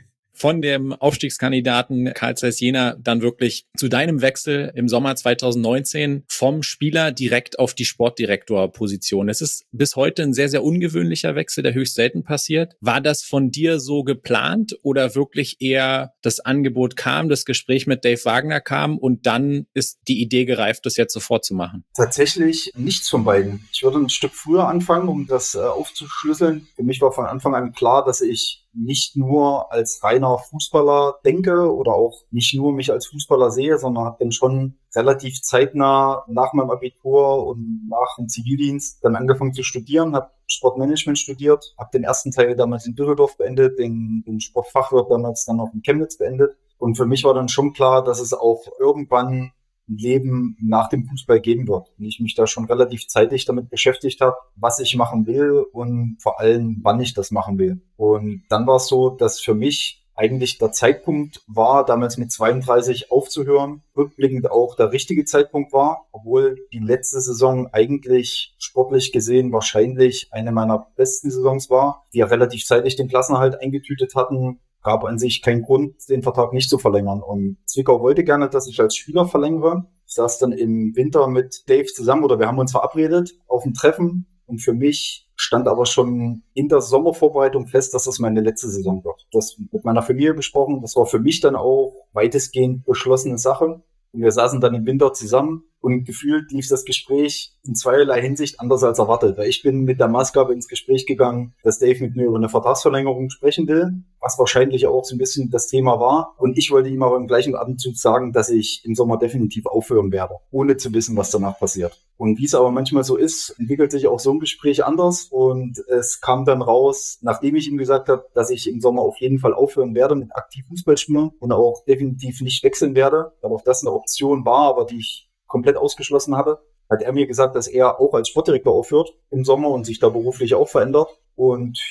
Von dem Aufstiegskandidaten Carl Zeiss Jena dann wirklich zu deinem Wechsel im Sommer zwanzig neunzehn vom Spieler direkt auf die Sportdirektorposition. Es ist bis heute ein sehr, sehr ungewöhnlicher Wechsel, der höchst selten passiert. War das von dir so geplant oder wirklich eher das Angebot kam, das Gespräch mit Dave Wagner kam und dann ist die Idee gereift, das jetzt sofort zu machen? Tatsächlich nichts von beiden. Ich würde ein Stück früher anfangen, um das äh, aufzuschlüsseln. Für mich war von Anfang an klar, dass ich nicht nur als reiner Fußballer denke oder auch nicht nur mich als Fußballer sehe, sondern habe dann schon relativ zeitnah nach meinem Abitur und nach dem Zivildienst dann angefangen zu studieren, habe Sportmanagement studiert, habe den ersten Teil damals in Düsseldorf beendet, den, den Sportfachwirt damals dann noch in Chemnitz beendet. Und für mich war dann schon klar, dass es auch irgendwann ein Leben nach dem Fußball geben wird. Und ich mich da schon relativ zeitig damit beschäftigt habe, was ich machen will und vor allem, wann ich das machen will. Und dann war es so, dass für mich eigentlich der Zeitpunkt war, damals mit zweiunddreißig aufzuhören, rückblickend auch der richtige Zeitpunkt war, obwohl die letzte Saison eigentlich sportlich gesehen wahrscheinlich eine meiner besten Saisons war, die ja relativ zeitig den Klassenerhalt eingetütet hatten. Gab an sich keinen Grund, den Vertrag nicht zu verlängern. Und Zwickau wollte gerne, dass ich als Spieler verlängere. Ich saß dann im Winter mit Dave zusammen oder wir haben uns verabredet auf ein Treffen. Und für mich stand aber schon in der Sommervorbereitung fest, dass das meine letzte Saison wird. Das mit meiner Familie besprochen. Das war für mich dann auch weitestgehend beschlossene Sache. Und wir saßen dann im Winter zusammen und gefühlt lief das Gespräch in zweierlei Hinsicht anders als erwartet. Weil ich bin mit der Maßgabe ins Gespräch gegangen, dass Dave mit mir über eine Vertragsverlängerung sprechen will, was wahrscheinlich auch so ein bisschen das Thema war. Und ich wollte ihm aber im gleichen Atemzug sagen, dass ich im Sommer definitiv aufhören werde, ohne zu wissen, was danach passiert. Und wie es aber manchmal so ist, entwickelt sich auch so ein Gespräch anders. Und es kam dann raus, nachdem ich ihm gesagt habe, dass ich im Sommer auf jeden Fall aufhören werde mit aktiv Fußballspielen und auch definitiv nicht wechseln werde, weil auch das eine Option war, aber die ich komplett ausgeschlossen habe, hat er mir gesagt, dass er auch als Sportdirektor aufhört im Sommer und sich da beruflich auch verändert. Und ja,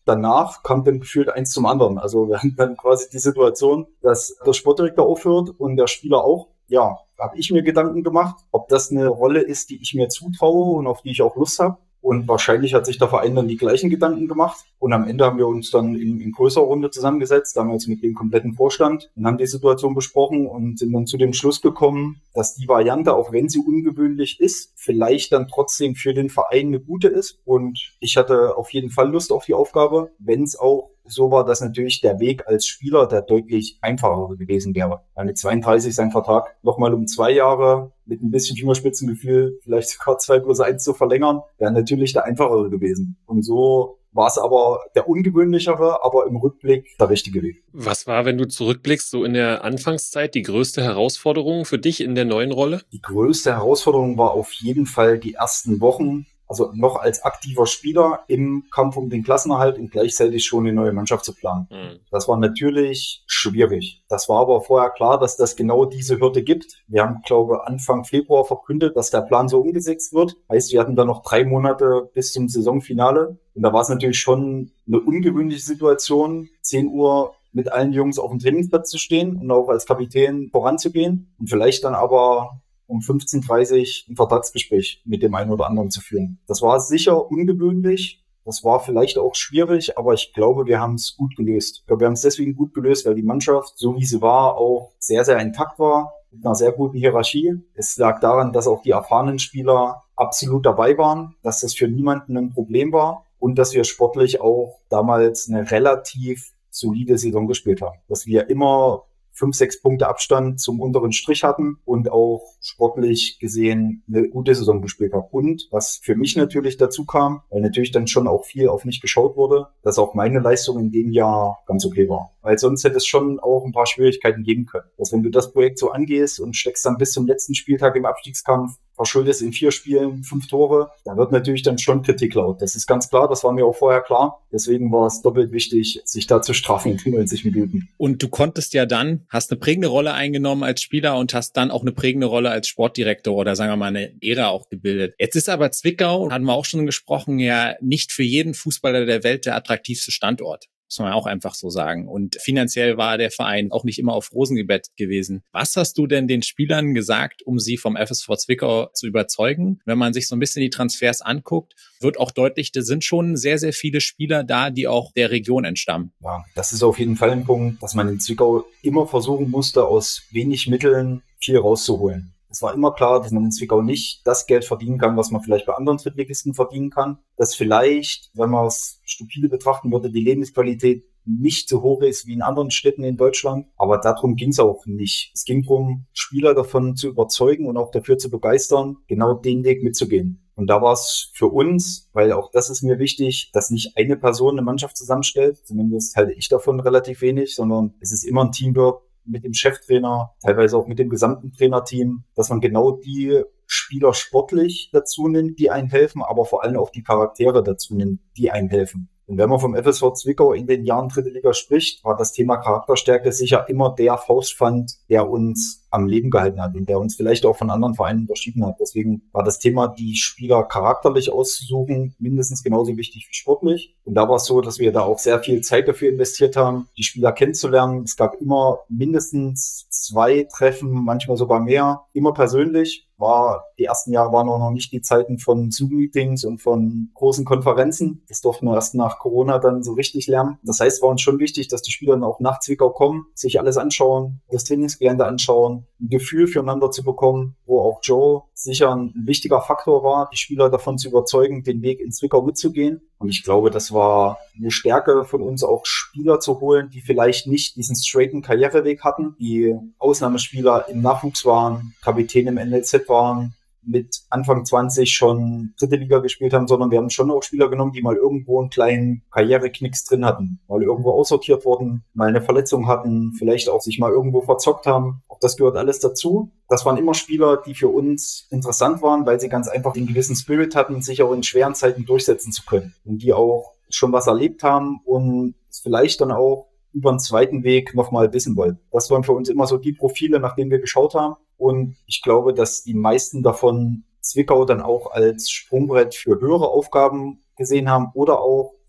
danach kam dann gefühlt eins zum anderen. Also wir hatten dann quasi die Situation, dass der Sportdirektor aufhört und der Spieler auch. Ja, habe ich mir Gedanken gemacht, ob das eine Rolle ist, die ich mir zutraue und auf die ich auch Lust habe. Und wahrscheinlich hat sich der Verein dann die gleichen Gedanken gemacht. Und am Ende haben wir uns dann in, in größerer Runde zusammengesetzt, damals mit dem kompletten Vorstand, und haben die Situation besprochen und sind dann zu dem Schluss gekommen, dass die Variante, auch wenn sie ungewöhnlich ist, vielleicht dann trotzdem für den Verein eine gute ist. Und ich hatte auf jeden Fall Lust auf die Aufgabe, wenn es auch so war, dass natürlich der Weg als Spieler der deutlich einfacher gewesen wäre. Mit zweiunddreißig sein Vertrag nochmal um zwei Jahre mit ein bisschen Fingerspitzengefühl, vielleicht sogar zwei plus eins zu verlängern, wäre natürlich der einfachere gewesen. Und so war es aber der ungewöhnlichere, aber im Rückblick der richtige Weg. Was war, wenn du zurückblickst, so in der Anfangszeit die größte Herausforderung für dich in der neuen Rolle? Die größte Herausforderung war auf jeden Fall die ersten Wochen, also noch als aktiver Spieler im Kampf um den Klassenerhalt und gleichzeitig schon eine neue Mannschaft zu planen. Mhm. Das war natürlich schwierig. Das war aber vorher klar, dass das genau diese Hürde gibt. Wir haben, glaube ich, Anfang Februar verkündet, dass der Plan so umgesetzt wird. Heißt, wir hatten dann noch drei Monate bis zum Saisonfinale. Und da war es natürlich schon eine ungewöhnliche Situation, zehn Uhr mit allen Jungs auf dem Trainingsplatz zu stehen und auch als Kapitän voranzugehen und vielleicht dann aber um fünfzehn Uhr dreißig ein Vertragsgespräch mit dem einen oder anderen zu führen. Das war sicher ungewöhnlich, das war vielleicht auch schwierig, aber ich glaube, wir haben es gut gelöst. Ich glaube, wir haben es deswegen gut gelöst, weil die Mannschaft, so wie sie war, auch sehr, sehr intakt war, mit einer sehr guten Hierarchie. Es lag daran, dass auch die erfahrenen Spieler absolut dabei waren, dass das für niemanden ein Problem war und dass wir sportlich auch damals eine relativ solide Saison gespielt haben. Dass wir immer fünf, sechs Punkte Abstand zum unteren Strich hatten und auch sportlich gesehen eine gute Saison gespielt haben. Und was für mich natürlich dazu kam, weil natürlich dann schon auch viel auf mich geschaut wurde, dass auch meine Leistung in dem Jahr ganz okay war. Weil sonst hätte es schon auch ein paar Schwierigkeiten geben können. Dass wenn du das Projekt so angehst und steckst dann bis zum letzten Spieltag im Abstiegskampf, verschuldest in vier Spielen fünf Tore, da wird natürlich dann schon Kritik laut. Das ist ganz klar, das war mir auch vorher klar. Deswegen war es doppelt wichtig, sich da zu strafen in neunzig Minuten. Und du konntest ja dann, hast eine prägende Rolle eingenommen als Spieler und hast dann auch eine prägende Rolle als Sportdirektor oder sagen wir mal eine Ära auch gebildet. Jetzt ist aber Zwickau, hatten wir auch schon gesprochen, ja nicht für jeden Fußballer der Welt der attraktivste Standort. Muss man auch einfach so sagen. Und finanziell war der Verein auch nicht immer auf Rosen gebettet gewesen. Was hast du denn den Spielern gesagt, um sie vom F S V Zwickau zu überzeugen? Wenn man sich so ein bisschen die Transfers anguckt, wird auch deutlich, da sind schon sehr, sehr viele Spieler da, die auch der Region entstammen. Ja, das ist auf jeden Fall ein Punkt, dass man in Zwickau immer versuchen musste, aus wenig Mitteln viel rauszuholen. Es war immer klar, dass man in Zwickau nicht das Geld verdienen kann, was man vielleicht bei anderen Drittligisten verdienen kann. Dass vielleicht, wenn man es stupide betrachten würde, die Lebensqualität nicht so hoch ist wie in anderen Städten in Deutschland. Aber darum ging es auch nicht. Es ging darum, Spieler davon zu überzeugen und auch dafür zu begeistern, genau den Weg mitzugehen. Und da war es für uns, weil auch das ist mir wichtig, dass nicht eine Person eine Mannschaft zusammenstellt. Zumindest halte ich davon relativ wenig, sondern es ist immer ein Teamwork mit dem Cheftrainer, teilweise auch mit dem gesamten Trainerteam, dass man genau die Spieler sportlich dazu nimmt, die einen helfen, aber vor allem auch die Charaktere dazu nimmt, die einen helfen. Und wenn man vom F S V Zwickau in den Jahren dritte Liga spricht, war das Thema Charakterstärke sicher immer der Faustpfand, der uns am Leben gehalten hat und der uns vielleicht auch von anderen Vereinen unterschieden hat. Deswegen war das Thema, die Spieler charakterlich auszusuchen, mindestens genauso wichtig wie sportlich. Und da war es so, dass wir da auch sehr viel Zeit dafür investiert haben, die Spieler kennenzulernen. Es gab immer mindestens zwei Treffen, manchmal sogar mehr, immer persönlich. War, die ersten Jahre waren auch noch nicht die Zeiten von Zoom-Meetings und von großen Konferenzen. Das durften wir erst nach Corona dann so richtig lernen. Das heißt, es war uns schon wichtig, dass die Spieler dann auch nach Zwickau kommen, sich alles anschauen, das Trainingsgelände anschauen, ein Gefühl füreinander zu bekommen, wo auch Joe sicher ein wichtiger Faktor war, die Spieler davon zu überzeugen, den Weg in Zwickau mitzugehen. Und ich glaube, das war eine Stärke von uns, auch Spieler zu holen, die vielleicht nicht diesen straighten Karriereweg hatten, die Ausnahmespieler im Nachwuchs waren, Kapitän im N L Z waren, mit Anfang zwanzig schon dritte Liga gespielt haben, sondern wir haben schon auch Spieler genommen, die mal irgendwo einen kleinen Karriereknicks drin hatten, mal irgendwo aussortiert wurden, mal eine Verletzung hatten, vielleicht auch sich mal irgendwo verzockt haben. Auch das gehört alles dazu. Das waren immer Spieler, die für uns interessant waren, weil sie ganz einfach den gewissen Spirit hatten, sich auch in schweren Zeiten durchsetzen zu können und die auch schon was erlebt haben und es vielleicht dann auch über einen zweiten Weg nochmal wissen wollten. Das waren für uns immer so die Profile, nach denen wir geschaut haben. Und ich glaube, dass die meisten davon Zwickau dann auch als Sprungbrett für höhere Aufgaben gesehen haben oder auch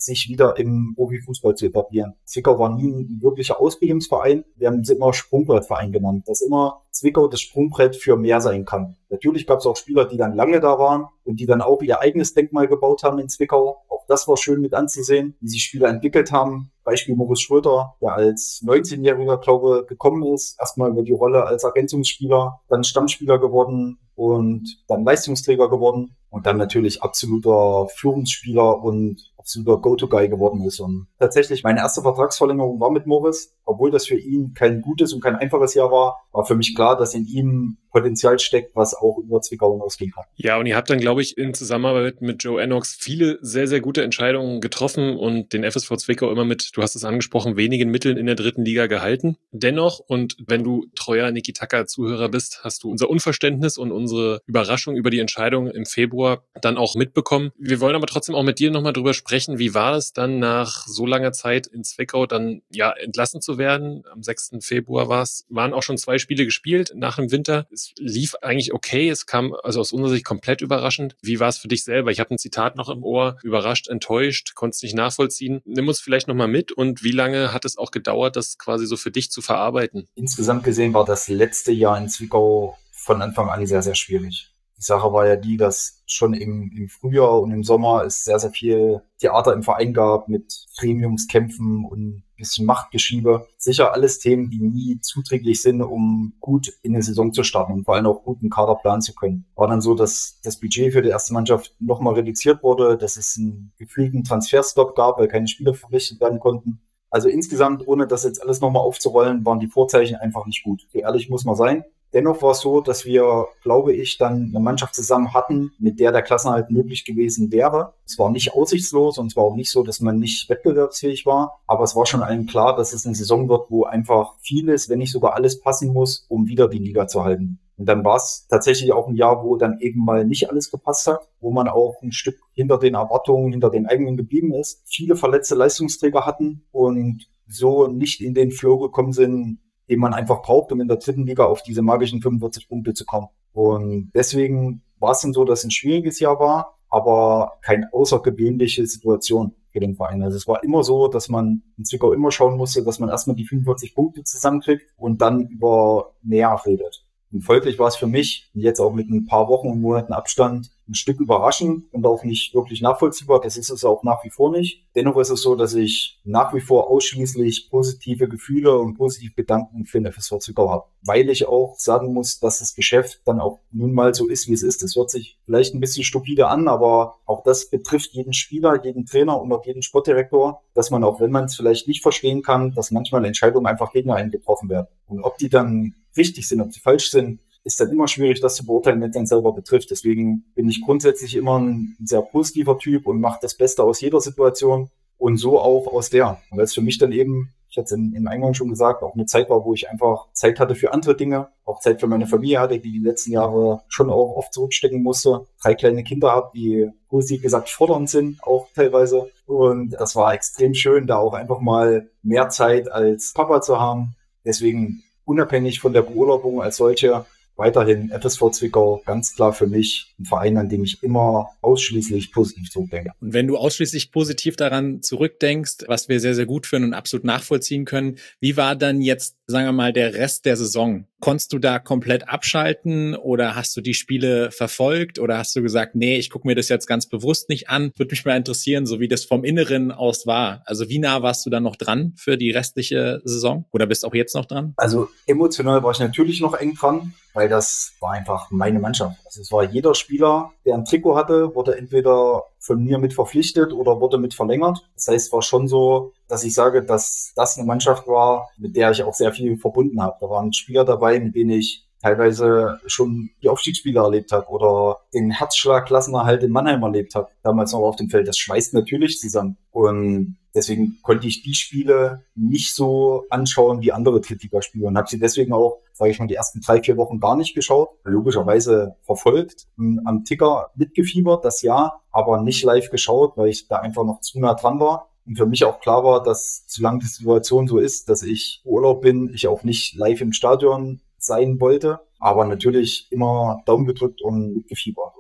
sich wieder im Profifußball zu etablieren. Zwickau war nie ein wirklicher Ausbildungsverein. Wir haben sie immer Sprungbrettverein genannt, dass immer Zwickau das Sprungbrett für mehr sein kann. Natürlich gab es auch Spieler, die dann lange da waren und die dann auch ihr eigenes Denkmal gebaut haben in Zwickau. Auch das war schön mit anzusehen, wie sich Spieler entwickelt haben. Beispiel Moritz Schröter, der als neunzehnjähriger, glaube ich, gekommen ist. Erstmal über die Rolle als Ergänzungsspieler, dann Stammspieler geworden und dann Leistungsträger geworden und dann natürlich absoluter Führungsspieler und absoluter Go-To-Guy geworden ist. Und tatsächlich, meine erste Vertragsverlängerung war mit Moritz. Obwohl das für ihn kein gutes und kein einfaches Jahr war, war für mich klar, dass in ihm Potenzial steckt, was auch über Zwickau hinausgehen kann. Ja, und ihr habt dann, glaube ich, in Zusammenarbeit mit Joe Ennox viele sehr, sehr gute Entscheidungen getroffen und den F S V Zwickau immer mit, du hast es angesprochen, wenigen Mitteln in der dritten Liga gehalten. Dennoch, und wenn du treuer Niki Tacker-Zuhörer bist, hast du unser Unverständnis und unsere Überraschung über die Entscheidung im Februar dann auch mitbekommen. Wir wollen aber trotzdem auch mit dir nochmal drüber sprechen, wie war es dann nach so langer Zeit in Zwickau dann ja entlassen zu werden? Am sechsten Februar war es, waren auch schon zwei Spiele gespielt nach dem Winter. Es lief eigentlich okay, es kam also aus unserer Sicht komplett überraschend. Wie war es für dich selber? Ich habe ein Zitat noch im Ohr, überrascht, enttäuscht, konnte es nicht nachvollziehen. Nimm uns vielleicht nochmal mit und wie lange hat es auch gedauert, das quasi so für dich zu verarbeiten? Insgesamt gesehen war das letzte Jahr in Zwickau von Anfang an sehr, sehr schwierig. Die Sache war ja die, dass schon im, im Frühjahr und im Sommer es sehr, sehr viel Theater im Verein gab mit Gremiumskämpfen und ein bisschen Machtgeschiebe. Sicher alles Themen, die nie zuträglich sind, um gut in eine Saison zu starten und vor allem auch gut einen Kader planen zu können. War dann so, dass das Budget für die erste Mannschaft nochmal reduziert wurde, dass es einen gefühlten Transferstop gab, weil keine Spieler verpflichtet werden konnten. Also insgesamt, ohne das jetzt alles nochmal aufzurollen, waren die Vorzeichen einfach nicht gut. So ehrlich muss man sein. Dennoch war es so, dass wir, glaube ich, dann eine Mannschaft zusammen hatten, mit der der Klassenerhalt möglich gewesen wäre. Es war nicht aussichtslos und es war auch nicht so, dass man nicht wettbewerbsfähig war. Aber es war schon allen klar, dass es eine Saison wird, wo einfach vieles, wenn nicht sogar alles passen muss, um wieder die Liga zu halten. Und dann war es tatsächlich auch ein Jahr, wo dann eben mal nicht alles gepasst hat, wo man auch ein Stück hinter den Erwartungen, hinter den eigenen geblieben ist. Viele verletzte Leistungsträger hatten und so nicht in den Flow gekommen sind, den man einfach braucht, um in der dritten Liga auf diese magischen fünfundvierzig Punkte zu kommen. Und deswegen war es dann so, dass es ein schwieriges Jahr war, aber keine außergewöhnliche Situation für den Verein. Also es war immer so, dass man in Zwickau immer schauen musste, dass man erstmal die fünfundvierzig Punkte zusammenkriegt und dann über mehr redet. Und folglich war es für mich, jetzt auch mit ein paar Wochen und Monaten Abstand, ein Stück überraschend und auch nicht wirklich nachvollziehbar. Das ist es auch nach wie vor nicht. Dennoch ist es so, dass ich nach wie vor ausschließlich positive Gefühle und positive Gedanken für den F S V Zwickau habe. Weil ich auch sagen muss, dass das Geschäft dann auch nun mal so ist, wie es ist. Das hört sich vielleicht ein bisschen stupide an, aber auch das betrifft jeden Spieler, jeden Trainer und auch jeden Sportdirektor, dass man auch, wenn man es vielleicht nicht verstehen kann, dass manchmal Entscheidungen einfach gegen einen getroffen werden. Und ob die dann richtig sind, ob sie falsch sind, ist dann immer schwierig, das zu beurteilen, wenn es einen selber betrifft. Deswegen bin ich grundsätzlich immer ein sehr positiver Typ und mache das Beste aus jeder Situation und so auch aus der. Weil es für mich dann eben, ich hatte es im, im Eingang schon gesagt, auch eine Zeit war, wo ich einfach Zeit hatte für andere Dinge, auch Zeit für meine Familie hatte, die die letzten Jahre schon auch oft zurückstecken musste. Drei kleine Kinder habe, die positiv gesagt fordernd sind, auch teilweise. Und das war extrem schön, da auch einfach mal mehr Zeit als Papa zu haben. Deswegen unabhängig von der Beurlaubung als solche, weiterhin F S V Zwickau, ganz klar für mich ein Verein, an dem ich immer ausschließlich positiv zurückdenke. Und wenn du ausschließlich positiv daran zurückdenkst, was wir sehr, sehr gut finden und absolut nachvollziehen können, wie war dann jetzt, sagen wir mal, der Rest der Saison? Konntest du da komplett abschalten oder hast du die Spiele verfolgt oder hast du gesagt, nee, ich gucke mir das jetzt ganz bewusst nicht an? Würde mich mal interessieren, so wie das vom Inneren aus war. Also wie nah warst du dann noch dran für die restliche Saison oder bist auch jetzt noch dran? Also emotional war ich natürlich noch eng dran, weil das war einfach meine Mannschaft. Also es war jeder Spieler, der ein Trikot hatte, wurde entweder von mir mit verpflichtet oder wurde mit verlängert. Das heißt, es war schon so, dass ich sage, dass das eine Mannschaft war, mit der ich auch sehr viel verbunden habe. Da waren Spieler dabei, mit denen ich teilweise schon die Aufstiegsspiele erlebt habe oder den Herzschlag Klassenerhalt in Mannheim erlebt habe, damals noch auf dem Feld. Das schweißt natürlich zusammen. Und deswegen konnte ich die Spiele nicht so anschauen wie andere Drittligaspiele und habe sie deswegen auch, sage ich mal, die ersten drei, vier Wochen gar nicht geschaut. Logischerweise verfolgt, am Ticker mitgefiebert, das Jahr, aber nicht live geschaut, weil ich da einfach noch zu nah dran war. Und für mich auch klar war, dass solange die Situation so ist, dass ich Urlaub bin, ich auch nicht live im Stadion sein wollte, aber natürlich immer Daumen gedrückt und mitgefiebert. Und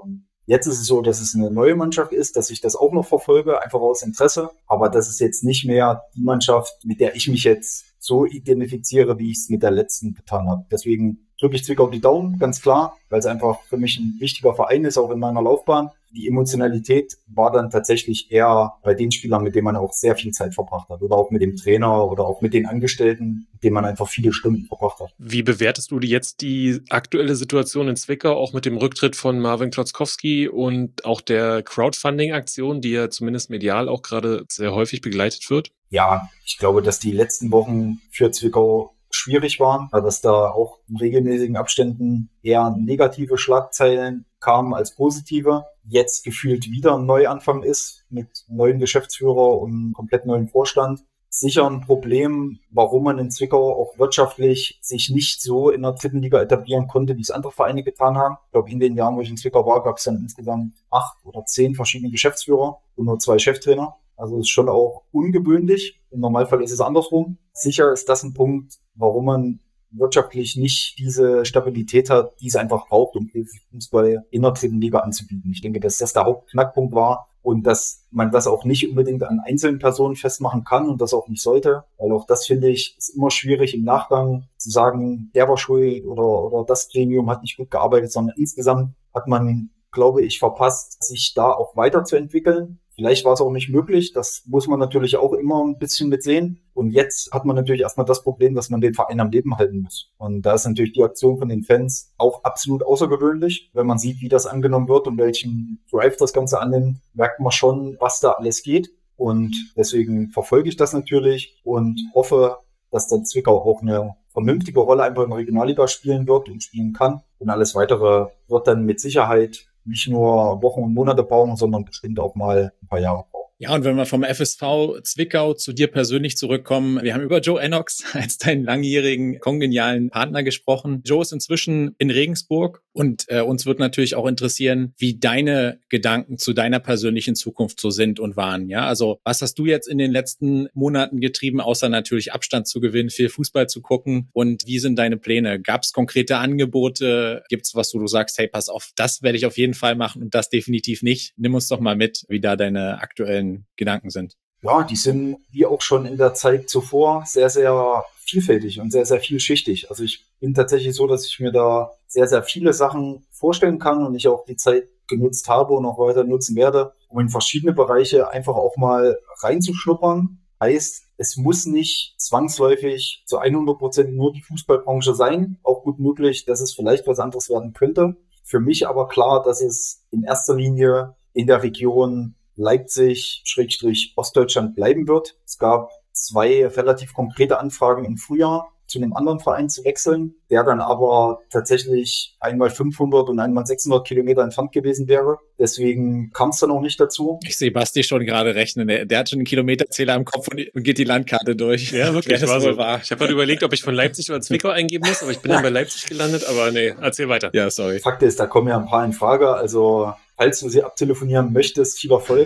Jetzt ist es so, dass es eine neue Mannschaft ist, dass ich das auch noch verfolge, einfach aus Interesse. Aber das ist jetzt nicht mehr die Mannschaft, mit der ich mich jetzt so identifiziere, wie ich es mit der letzten getan habe. Deswegen drücke ich Zwickau die Daumen, ganz klar, weil es einfach für mich ein wichtiger Verein ist, auch in meiner Laufbahn. Die Emotionalität war dann tatsächlich eher bei den Spielern, mit denen man auch sehr viel Zeit verbracht hat. Oder auch mit dem Trainer oder auch mit den Angestellten, mit denen man einfach viele Stunden verbracht hat. Wie bewertest du jetzt die aktuelle Situation in Zwickau, auch mit dem Rücktritt von Marvin Klotzkowski und auch der Crowdfunding-Aktion, die ja zumindest medial auch gerade sehr häufig begleitet wird? Ja, ich glaube, dass die letzten Wochen für Zwickau schwierig waren, dass da auch in regelmäßigen Abständen eher negative Schlagzeilen kamen als positive. Jetzt gefühlt wieder ein Neuanfang ist mit neuen Geschäftsführer und komplett neuen Vorstand. Sicher ein Problem, warum man in Zwickau auch wirtschaftlich sich nicht so in der dritten Liga etablieren konnte, wie es andere Vereine getan haben. Ich glaube, in den Jahren, wo ich in Zwickau war, gab es dann insgesamt acht oder zehn verschiedene Geschäftsführer und nur zwei Cheftrainer. Also ist schon auch ungewöhnlich. Im Normalfall ist es andersrum. Sicher ist das ein Punkt, warum man wirtschaftlich nicht diese Stabilität hat, die es einfach braucht, um Fußball in der dritten Liga anzubieten. Ich denke, dass das der Hauptknackpunkt war und dass man das auch nicht unbedingt an einzelnen Personen festmachen kann und das auch nicht sollte, weil auch das, finde ich, ist immer schwierig im Nachgang zu sagen, der war schuld oder, oder das Gremium hat nicht gut gearbeitet, sondern insgesamt hat man, glaube ich, verpasst, sich da auch weiterzuentwickeln. Vielleicht war es auch nicht möglich, das muss man natürlich auch immer ein bisschen mit sehen. Und jetzt hat man natürlich erstmal das Problem, dass man den Verein am Leben halten muss. Und da ist natürlich die Aktion von den Fans auch absolut außergewöhnlich. Wenn man sieht, wie das angenommen wird und welchen Drive das Ganze annimmt, merkt man schon, was da alles geht. Und deswegen verfolge ich das natürlich und hoffe, dass dann Zwickau auch eine vernünftige Rolle einfach in der Regionalliga spielen wird und spielen kann. Und alles Weitere wird dann mit Sicherheit nicht nur Wochen und Monate brauchen, sondern bestimmt auch mal ein paar Jahre brauchen. Ja, und wenn wir vom F S V Zwickau zu dir persönlich zurückkommen, wir haben über Joe Ennox als deinen langjährigen, kongenialen Partner gesprochen. Joe ist inzwischen in Regensburg und äh, uns wird natürlich auch interessieren, wie deine Gedanken zu deiner persönlichen Zukunft so sind und waren. Ja, also was hast du jetzt in den letzten Monaten getrieben, außer natürlich Abstand zu gewinnen, viel Fußball zu gucken, und wie sind deine Pläne? Gab es konkrete Angebote? Gibt es was, wo du sagst, hey, pass auf, das werde ich auf jeden Fall machen und das definitiv nicht? Nimm uns doch mal mit, wie da deine aktuellen Gedanken sind. Ja, die sind wie auch schon in der Zeit zuvor sehr, sehr vielfältig und sehr, sehr vielschichtig. Also ich bin tatsächlich so, dass ich mir da sehr, sehr viele Sachen vorstellen kann und ich auch die Zeit genutzt habe und auch weiter nutzen werde, um in verschiedene Bereiche einfach auch mal reinzuschnuppern. Heißt, es muss nicht zwangsläufig zu hundert Prozent nur die Fußballbranche sein. Auch gut möglich, dass es vielleicht was anderes werden könnte. Für mich aber klar, dass es in erster Linie in der Region Leipzig, Schrägstrich Ostdeutschland bleiben wird. Es gab zwei relativ konkrete Anfragen im Frühjahr, zu einem anderen Verein zu wechseln, der dann aber tatsächlich einmal fünfhundert und einmal sechshundert Kilometer entfernt gewesen wäre. Deswegen kam es dann auch nicht dazu. Ich sehe Basti schon gerade rechnen. Der, der hat schon einen Kilometerzähler im Kopf und, und geht die Landkarte durch. Ja, wirklich. Das war so. War. Ich habe gerade überlegt, ob ich von Leipzig oder Zwickau eingeben muss, aber ich bin dann bei Leipzig gelandet. Aber nee, erzähl weiter. Ja, sorry. Fakt ist, da kommen ja ein paar in Frage. Also falls du sie abtelefonieren möchtest, viel Erfolg.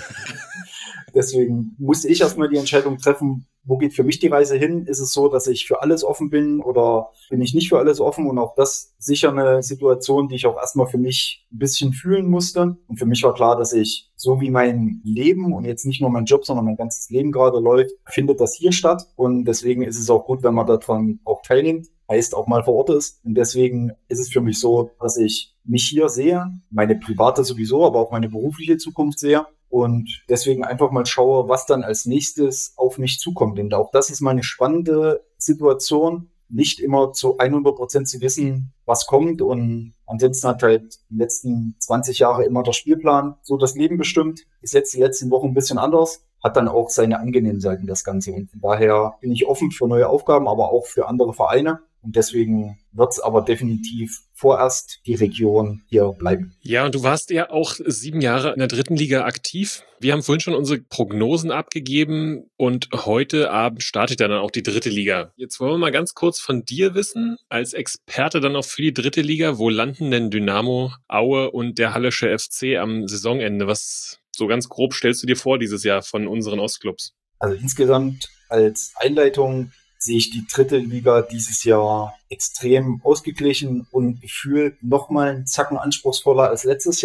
Deswegen musste ich erstmal die Entscheidung treffen, wo geht für mich die Reise hin? Ist es so, dass ich für alles offen bin oder bin ich nicht für alles offen? Und auch das sicher eine Situation, die ich auch erstmal für mich ein bisschen fühlen musste. Und für mich war klar, dass ich, so wie mein Leben und jetzt nicht nur mein Job, sondern mein ganzes Leben gerade läuft, findet das hier statt. Und deswegen ist es auch gut, wenn man daran auch teilnimmt. Heißt auch mal vor Ort ist. Und deswegen ist es für mich so, dass ich mich hier sehe, meine private sowieso, aber auch meine berufliche Zukunft sehe. Und deswegen einfach mal schaue, was dann als nächstes auf mich zukommt. Denn auch das ist mal eine spannende Situation, nicht immer zu hundert Prozent zu wissen, was kommt. Und ansonsten hat halt die letzten zwanzig Jahre immer der Spielplan so das Leben bestimmt. Ist jetzt die letzten Wochen ein bisschen anders, hat dann auch seine angenehmen Seiten, das Ganze. Und von daher bin ich offen für neue Aufgaben, aber auch für andere Vereine. Und deswegen wird es aber definitiv vorerst die Region hier bleiben. Ja, und du warst ja auch sieben Jahre in der dritten Liga aktiv. Wir haben vorhin schon unsere Prognosen abgegeben und heute Abend startet dann auch die dritte Liga. Jetzt wollen wir mal ganz kurz von dir wissen, als Experte dann auch für die dritte Liga, wo landen denn Dynamo, Aue und der Hallische F C am Saisonende? Was so ganz grob stellst du dir vor dieses Jahr von unseren Ostclubs? Also insgesamt als Einleitung sehe ich die dritte Liga dieses Jahr extrem ausgeglichen und gefühlt nochmal einen Zacken anspruchsvoller als letztes Jahr.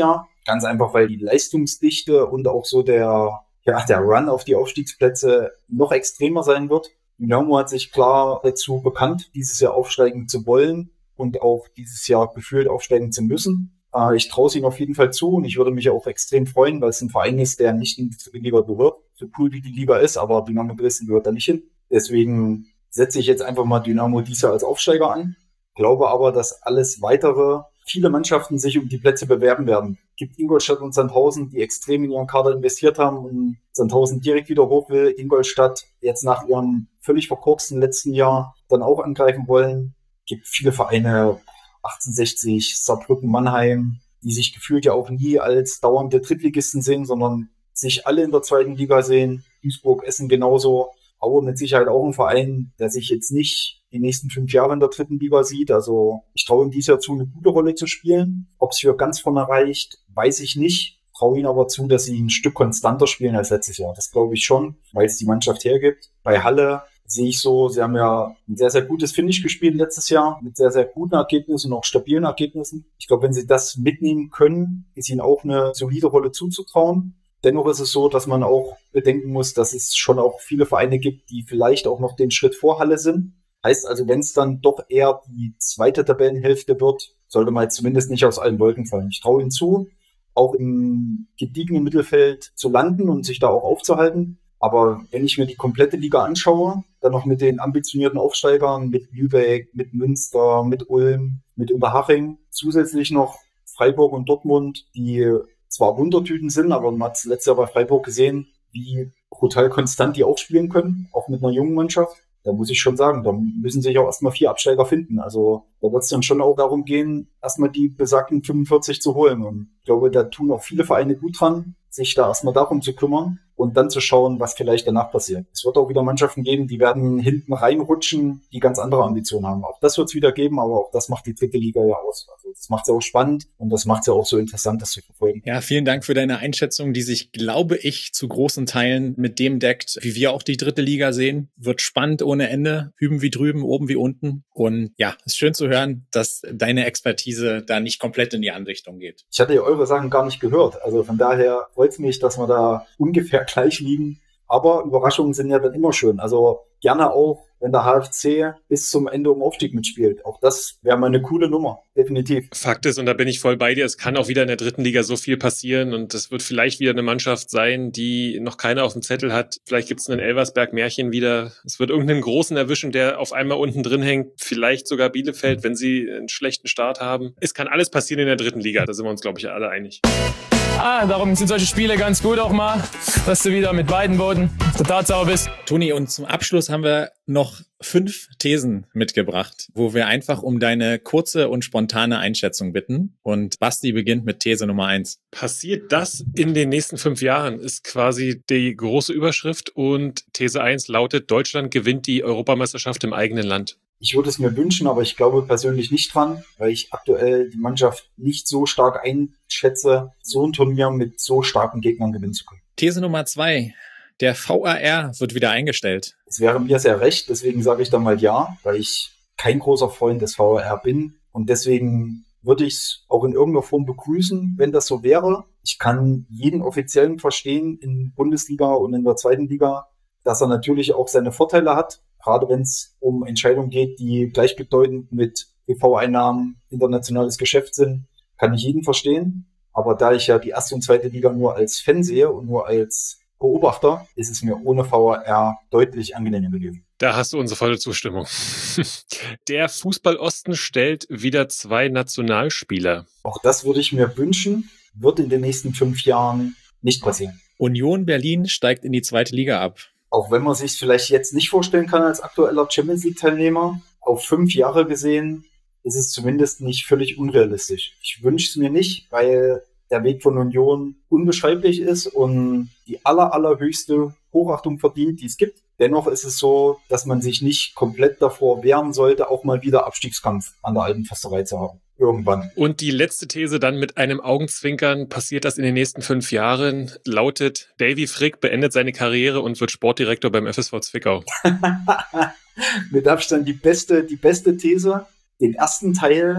Ganz einfach, weil die Leistungsdichte und auch so der, ja, der Run auf die Aufstiegsplätze noch extremer sein wird. Dynamo hat sich klar dazu bekannt, dieses Jahr aufsteigen zu wollen und auch dieses Jahr gefühlt aufsteigen zu müssen. Äh, ich traue es ihnen auf jeden Fall zu und ich würde mich auch extrem freuen, weil es ein Verein ist, der nicht in die Liga gehört. So cool wie die Liga ist, aber Dynamo Dresden gehört da nicht hin. Deswegen setze ich jetzt einfach mal Dynamo dieses Jahr als Aufsteiger an. Glaube aber, dass alles weitere, viele Mannschaften sich um die Plätze bewerben werden. Es gibt Ingolstadt und Sandhausen, die extrem in ihren Kader investiert haben und Sandhausen direkt wieder hoch will. Ingolstadt jetzt nach ihrem völlig verkorksten letzten Jahr dann auch angreifen wollen. Es gibt viele Vereine, achtzehnhundertsechzig, Saarbrücken, Mannheim, die sich gefühlt ja auch nie als dauernde Drittligisten sehen, sondern sich alle in der zweiten Liga sehen. Duisburg, Essen genauso. Aue mit Sicherheit auch ein Verein, der sich jetzt nicht die nächsten fünf Jahre in der dritten Liga sieht. Also ich traue ihm dieses Jahr zu, eine gute Rolle zu spielen. Ob es für ganz vorne reicht, weiß ich nicht. Traue ihnen aber zu, dass sie ein Stück konstanter spielen als letztes Jahr. Das glaube ich schon, weil es die Mannschaft hergibt. Bei Halle sehe ich so, sie haben ja ein sehr, sehr gutes Finish gespielt letztes Jahr mit sehr, sehr guten Ergebnissen und auch stabilen Ergebnissen. Ich glaube, wenn sie das mitnehmen können, ist ihnen auch eine solide Rolle zuzutrauen. Dennoch ist es so, dass man auch bedenken muss, dass es schon auch viele Vereine gibt, die vielleicht auch noch den Schritt vor Halle sind. Heißt also, wenn es dann doch eher die zweite Tabellenhälfte wird, sollte man jetzt zumindest nicht aus allen Wolken fallen. Ich traue ihnen zu, auch im gediegenen Mittelfeld zu landen und sich da auch aufzuhalten. Aber wenn ich mir die komplette Liga anschaue, dann noch mit den ambitionierten Aufsteigern, mit Lübeck, mit Münster, mit Ulm, mit Unterhaching, zusätzlich noch Freiburg und Dortmund, die zwar Wundertüten sind, aber man hat letztes Jahr bei Freiburg gesehen, wie brutal konstant die auch spielen können, auch mit einer jungen Mannschaft. Da muss ich schon sagen, da müssen sich auch erstmal vier Absteiger finden. Also da wird es dann schon auch darum gehen, erstmal die besagten fünfundvierzig zu holen. Und ich glaube, da tun auch viele Vereine gut dran, sich da erstmal darum zu kümmern und dann zu schauen, was vielleicht danach passiert. Es wird auch wieder Mannschaften geben, die werden hinten reinrutschen, die ganz andere Ambitionen haben. Auch das wird es wieder geben, aber auch das macht die dritte Liga ja aus. Also das macht es ja auch spannend und das macht es ja auch so interessant, das zu verfolgen. Ja, vielen Dank für deine Einschätzung, die sich, glaube ich, zu großen Teilen mit dem deckt, wie wir auch die dritte Liga sehen. Wird spannend ohne Ende, hüben wie drüben, oben wie unten. Und ja, ist schön zu hören, dass deine Expertise da nicht komplett in die andere Richtung geht. Ich hatte ja eure Sachen gar nicht gehört. Also von daher freut es mich, dass wir da ungefähr gleich liegen. Aber Überraschungen sind ja dann immer schön. Also gerne auch, wenn der H F C bis zum Ende um Aufstieg mitspielt. Auch das wäre mal eine coole Nummer, definitiv. Fakt ist, und da bin ich voll bei dir, es kann auch wieder in der dritten Liga so viel passieren und es wird vielleicht wieder eine Mannschaft sein, die noch keiner auf dem Zettel hat. Vielleicht gibt es einen Elversberg-Märchen wieder. Es wird irgendeinen Großen erwischen, der auf einmal unten drin hängt. Vielleicht sogar Bielefeld, wenn sie einen schlechten Start haben. Es kann alles passieren in der dritten Liga, da sind wir uns, glaube ich, alle einig. Ah, darum sind solche Spiele ganz gut auch mal, dass du wieder mit beiden Booten total sauber bist. Toni, und zum Abschluss haben wir noch fünf Thesen mitgebracht, wo wir einfach um deine kurze und spontane Einschätzung bitten. Und Basti beginnt mit These Nummer eins. Passiert das in den nächsten fünf Jahren, ist quasi die große Überschrift. Und These eins lautet, Deutschland gewinnt die Europameisterschaft im eigenen Land. Ich würde es mir wünschen, aber ich glaube persönlich nicht dran, weil ich aktuell die Mannschaft nicht so stark einschätze, so ein Turnier mit so starken Gegnern gewinnen zu können. These Nummer zwei. Der V A R wird wieder eingestellt. Es wäre mir sehr recht, deswegen sage ich dann mal ja, weil ich kein großer Freund des V A R bin. Und deswegen würde ich es auch in irgendeiner Form begrüßen, wenn das so wäre. Ich kann jeden Offiziellen verstehen in Bundesliga und in der zweiten Liga, dass er natürlich auch seine Vorteile hat. Gerade wenn es um Entscheidungen geht, die gleichbedeutend mit T V-Einnahmen, internationales Geschäft sind, kann ich jeden verstehen. Aber da ich ja die erste und zweite Liga nur als Fan sehe und nur als Beobachter, ist es mir ohne V A R deutlich angenehmer gewesen. Da hast du unsere volle Zustimmung. Der Fußball-Osten stellt wieder zwei Nationalspieler. Auch das würde ich mir wünschen, wird in den nächsten fünf Jahren nicht passieren. Union Berlin steigt in die zweite Liga ab. Auch wenn man sich vielleicht jetzt nicht vorstellen kann als aktueller Champions League-Teilnehmer, auf fünf Jahre gesehen ist es zumindest nicht völlig unrealistisch. Ich wünsche es mir nicht, weil der Weg von Union unbeschreiblich ist und die aller, allerhöchste Hochachtung verdient, die es gibt. Dennoch ist es so, dass man sich nicht komplett davor wehren sollte, auch mal wieder Abstiegskampf an der alten Försterei zu haben. Irgendwann. Und die letzte These dann mit einem Augenzwinkern, passiert das in den nächsten fünf Jahren, lautet, Davy Frick beendet seine Karriere und wird Sportdirektor beim F S V Zwickau. Mit Abstand die beste, die beste These. Den ersten Teil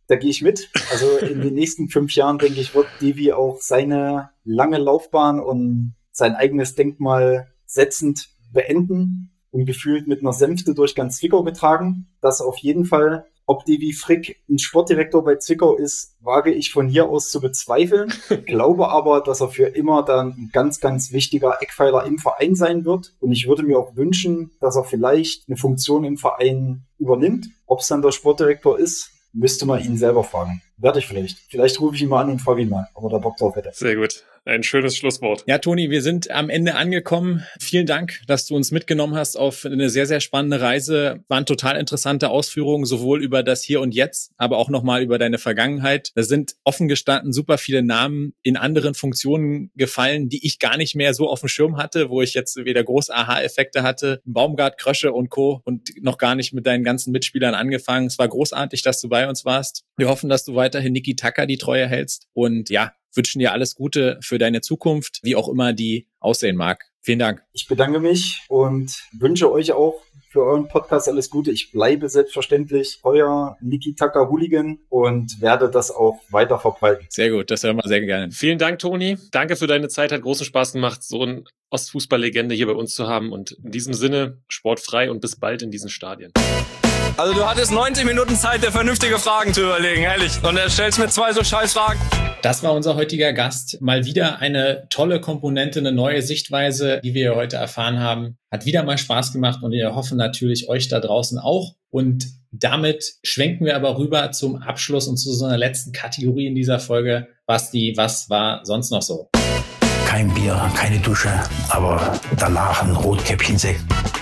Da gehe ich mit. Also in den nächsten fünf Jahren, denke ich, wird Devi auch seine lange Laufbahn und sein eigenes Denkmal setzend beenden und gefühlt mit einer Sänfte durch ganz Zwickau getragen. Das auf jeden Fall. Ob Devi Frick ein Sportdirektor bei Zwickau ist, wage ich von hier aus zu bezweifeln. Glaube aber, dass er für immer dann ein ganz, ganz wichtiger Eckpfeiler im Verein sein wird. Und ich würde mir auch wünschen, dass er vielleicht eine Funktion im Verein übernimmt. Ob es dann der Sportdirektor ist, müsste man ihn selber fragen. Werde ich vielleicht. Vielleicht rufe ich ihn mal an und frage ihn mal, ob er da Bock drauf hätte. Sehr gut. Ein schönes Schlusswort. Ja, Toni, wir sind am Ende angekommen. Vielen Dank, dass du uns mitgenommen hast auf eine sehr, sehr spannende Reise. Waren total interessante Ausführungen, sowohl über das Hier und Jetzt, aber auch nochmal über deine Vergangenheit. Da sind offen gestanden super viele Namen in anderen Funktionen gefallen, die ich gar nicht mehr so auf dem Schirm hatte, wo ich jetzt wieder große Aha-Effekte hatte. Baumgart, Krösche und Co. und noch gar nicht mit deinen ganzen Mitspielern angefangen. Es war großartig, dass du bei uns warst. Wir hoffen, dass du weiterhin Niki Tacker die Treue hältst und ja, wünschen dir alles Gute für deine Zukunft, wie auch immer die aussehen mag. Vielen Dank. Ich bedanke mich und wünsche euch auch für euren Podcast alles Gute. Ich bleibe selbstverständlich euer Niki Tacker Hooligan und werde das auch weiter verbreiten. Sehr gut, das hören wir sehr gerne. Vielen Dank, Toni. Danke für deine Zeit. Hat großen Spaß gemacht, so ein Ostfußball-Legende hier bei uns zu haben. Und in diesem Sinne, sportfrei und bis bald in diesen Stadien. Also du hattest neunzig Minuten Zeit, dir vernünftige Fragen zu überlegen, ehrlich. Und er stellst mir zwei so scheiß Fragen. Das war unser heutiger Gast. Mal wieder eine tolle Komponente, eine neue Sichtweise, die wir heute erfahren haben. Hat wieder mal Spaß gemacht und wir hoffen natürlich euch da draußen auch. Und damit schwenken wir aber rüber zum Abschluss und zu so einer letzten Kategorie in dieser Folge. Basti, was war sonst noch so? Kein Bier, keine Dusche, aber danach ein Rotkäppchensekt.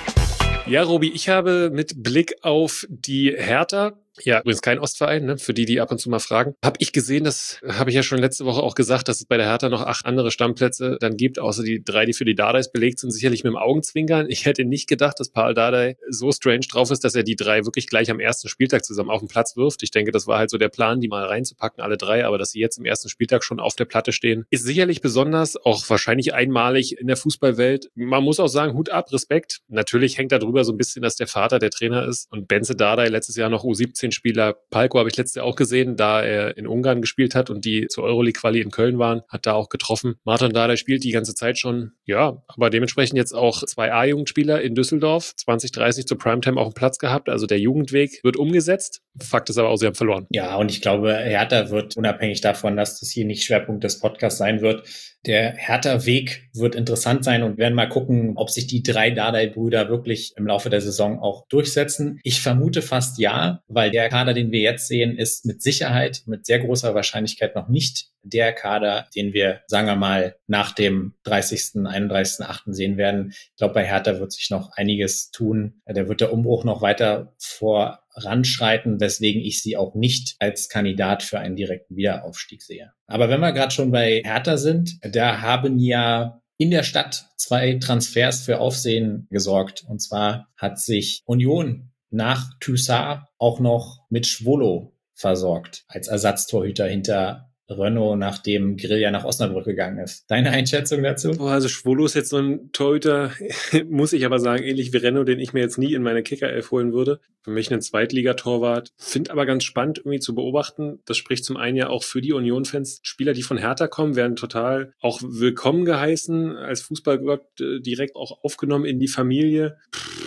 Ja, Robi, ich habe mit Blick auf die Hertha, ja, übrigens kein Ostverein, ne, für die, die ab und zu mal fragen, habe ich gesehen, das habe ich ja schon letzte Woche auch gesagt, dass es bei der Hertha noch acht andere Stammplätze dann gibt, außer die drei, die für die Dardais belegt sind, sicherlich mit dem Augenzwinkern. Ich hätte nicht gedacht, dass Paul Dardai so strange drauf ist, dass er die drei wirklich gleich am ersten Spieltag zusammen auf den Platz wirft. Ich denke, das war halt so der Plan, die mal reinzupacken, alle drei, aber dass sie jetzt im ersten Spieltag schon auf der Platte stehen, ist sicherlich besonders, auch wahrscheinlich einmalig in der Fußballwelt. Man muss auch sagen, Hut ab, Respekt. Natürlich hängt da drüber so ein bisschen, dass der Vater der Trainer ist und Benze Dardai letztes Jahr noch U siebzehn Spieler. Palko habe ich letztes Jahr auch gesehen, da er in Ungarn gespielt hat und die zur Euroleague-Quali in Köln waren, hat da auch getroffen. Martin Dardai spielt die ganze Zeit schon, ja, aber dementsprechend jetzt auch zwei A-Jugendspieler in Düsseldorf, zwanzig dreißig zur Primetime auf dem Platz gehabt, also der Jugendweg wird umgesetzt. Fakt ist aber auch, sie haben verloren. Ja, und ich glaube, Hertha wird, unabhängig davon, dass das hier nicht Schwerpunkt des Podcasts sein wird, der Hertha-Weg wird interessant sein und wir werden mal gucken, ob sich die drei Dardai-Brüder wirklich im Laufe der Saison auch durchsetzen. Ich vermute fast ja, weil der Kader, den wir jetzt sehen, ist mit Sicherheit, mit sehr großer Wahrscheinlichkeit noch nicht der Kader, den wir, sagen wir mal, nach dem dreißigsten, einunddreißigsten achten sehen werden. Ich glaube, bei Hertha wird sich noch einiges tun. Da wird der Umbruch noch weiter voranschreiten, weswegen ich sie auch nicht als Kandidat für einen direkten Wiederaufstieg sehe. Aber wenn wir gerade schon bei Hertha sind, da haben ja in der Stadt zwei Transfers für Aufsehen gesorgt. Und zwar hat sich Union nach Toussaint auch noch mit Schwolo versorgt als Ersatztorhüter hinter Renault, nachdem Grill ja nach Osnabrück gegangen ist. Deine Einschätzung dazu? Oh, also Schwolo ist jetzt so ein Torhüter, muss ich aber sagen, ähnlich wie Renault, den ich mir jetzt nie in meine Kicker-Elf holen würde. Für mich ein Zweitligatorwart. Finde aber ganz spannend irgendwie zu beobachten. Das spricht zum einen ja auch für die Union-Fans. Spieler, die von Hertha kommen, werden total auch willkommen geheißen, als Fußballgott äh, direkt auch aufgenommen in die Familie.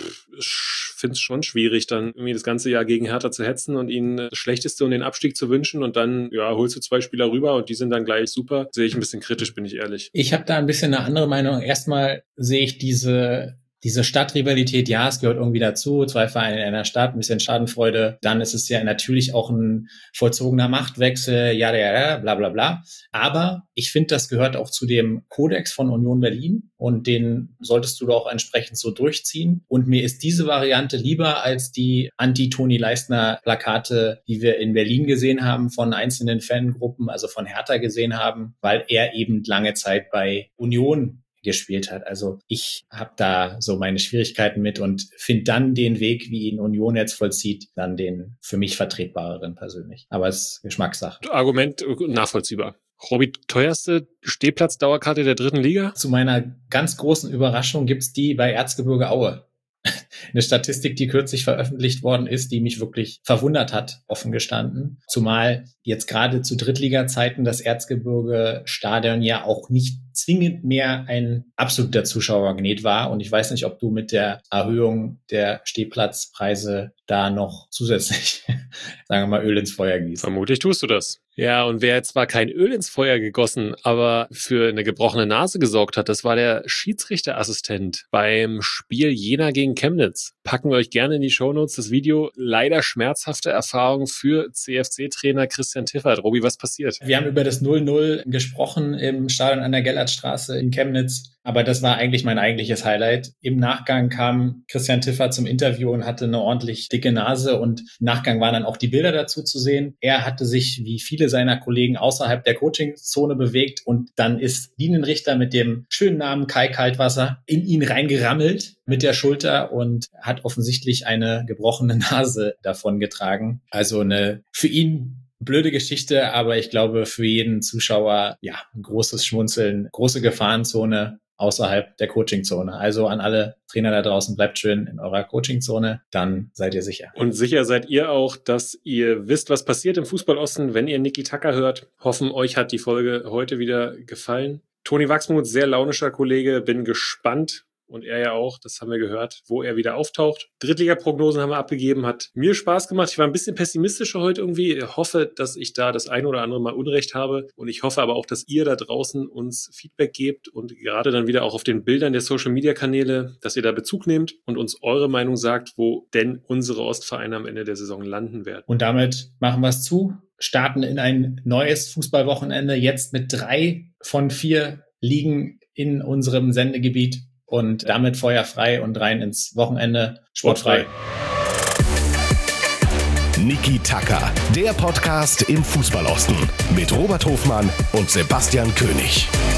Pff, finde es schon schwierig, dann irgendwie das ganze Jahr gegen Hertha zu hetzen und ihnen das Schlechteste und den Abstieg zu wünschen und dann, ja, holst du zwei Spieler rüber und die sind dann gleich super. Sehe ich ein bisschen kritisch, bin ich ehrlich. Ich habe da ein bisschen eine andere Meinung. Erstmal sehe ich diese Diese Stadtrivalität, ja, es gehört irgendwie dazu, zwei Vereine in einer Stadt, ein bisschen Schadenfreude. Dann ist es ja natürlich auch ein vollzogener Machtwechsel, ja, ja, ja, bla bla bla. Aber ich finde, das gehört auch zu dem Kodex von Union Berlin und den solltest du doch entsprechend so durchziehen. Und mir ist diese Variante lieber als die Anti-Toni-Leistner-Plakate, die wir in Berlin gesehen haben von einzelnen Fangruppen, also von Hertha gesehen haben, weil er eben lange Zeit bei Union gespielt hat. Also ich habe da so meine Schwierigkeiten mit und finde dann den Weg, wie ihn Union jetzt vollzieht, dann den für mich vertretbareren persönlich. Aber es ist Geschmackssache. Argument nachvollziehbar. Robi, teuerste Stehplatzdauerkarte der dritten Liga? Zu meiner ganz großen Überraschung gibt's die bei Erzgebirge Aue. eine Statistik, die kürzlich veröffentlicht worden ist, die mich wirklich verwundert hat, offen gestanden. Zumal jetzt gerade zu Drittliga-Zeiten das Erzgebirge-Stadion ja auch nicht zwingend mehr ein absoluter Zuschauermagnet war. Und ich weiß nicht, ob du mit der Erhöhung der Stehplatzpreise da noch zusätzlich, sagen wir mal, Öl ins Feuer gießt. Vermutlich tust du das. Ja, und wer jetzt zwar kein Öl ins Feuer gegossen, aber für eine gebrochene Nase gesorgt hat, das war der Schiedsrichterassistent beim Spiel Jena gegen Chemnitz. Packen wir euch gerne in die Shownotes das Video. Leider schmerzhafte Erfahrung für C F C-Trainer Christian Tiffert. Robi, was passiert? Wir haben über das null null gesprochen im Stadion an der Gellertstraße in Chemnitz. Aber das war eigentlich mein eigentliches Highlight. Im Nachgang kam Christian Tiffert zum Interview und hatte eine ordentlich dicke Nase und im Nachgang waren dann auch die Bilder dazu zu sehen. Er hatte sich wie viele seiner Kollegen außerhalb der Coachingzone bewegt und dann ist Linienrichter mit dem schönen Namen Kai Kaltwasser in ihn reingerammelt mit der Schulter und hat offensichtlich eine gebrochene Nase davongetragen. Also eine für ihn blöde Geschichte, aber ich glaube für jeden Zuschauer ja ein großes Schmunzeln, große Gefahrenzone außerhalb der Coachingzone. Also an alle Trainer da draußen, bleibt schön in eurer Coachingzone, dann seid ihr sicher. Und sicher seid ihr auch, dass ihr wisst, was passiert im Fußballosten, wenn ihr Niki Tacker hört. Hoffen, euch hat die Folge heute wieder gefallen. Toni Wachsmuth, sehr launischer Kollege, bin gespannt. Und er ja auch, das haben wir gehört, wo er wieder auftaucht. Drittliga-Prognosen haben wir abgegeben, hat mir Spaß gemacht. Ich war ein bisschen pessimistischer heute irgendwie. Ich hoffe, dass ich da das ein oder andere Mal Unrecht habe. Und ich hoffe aber auch, dass ihr da draußen uns Feedback gebt und gerade dann wieder auch auf den Bildern der Social-Media-Kanäle, dass ihr da Bezug nehmt und uns eure Meinung sagt, wo denn unsere Ostvereine am Ende der Saison landen werden. Und damit machen wir es zu, starten in ein neues Fußballwochenende, jetzt mit drei von vier Ligen in unserem Sendegebiet. Und damit feuerfrei und rein ins Wochenende. Sportfrei. Niki Tacker, der Podcast im Fußballosten mit Robert Hofmann und Sebastian König.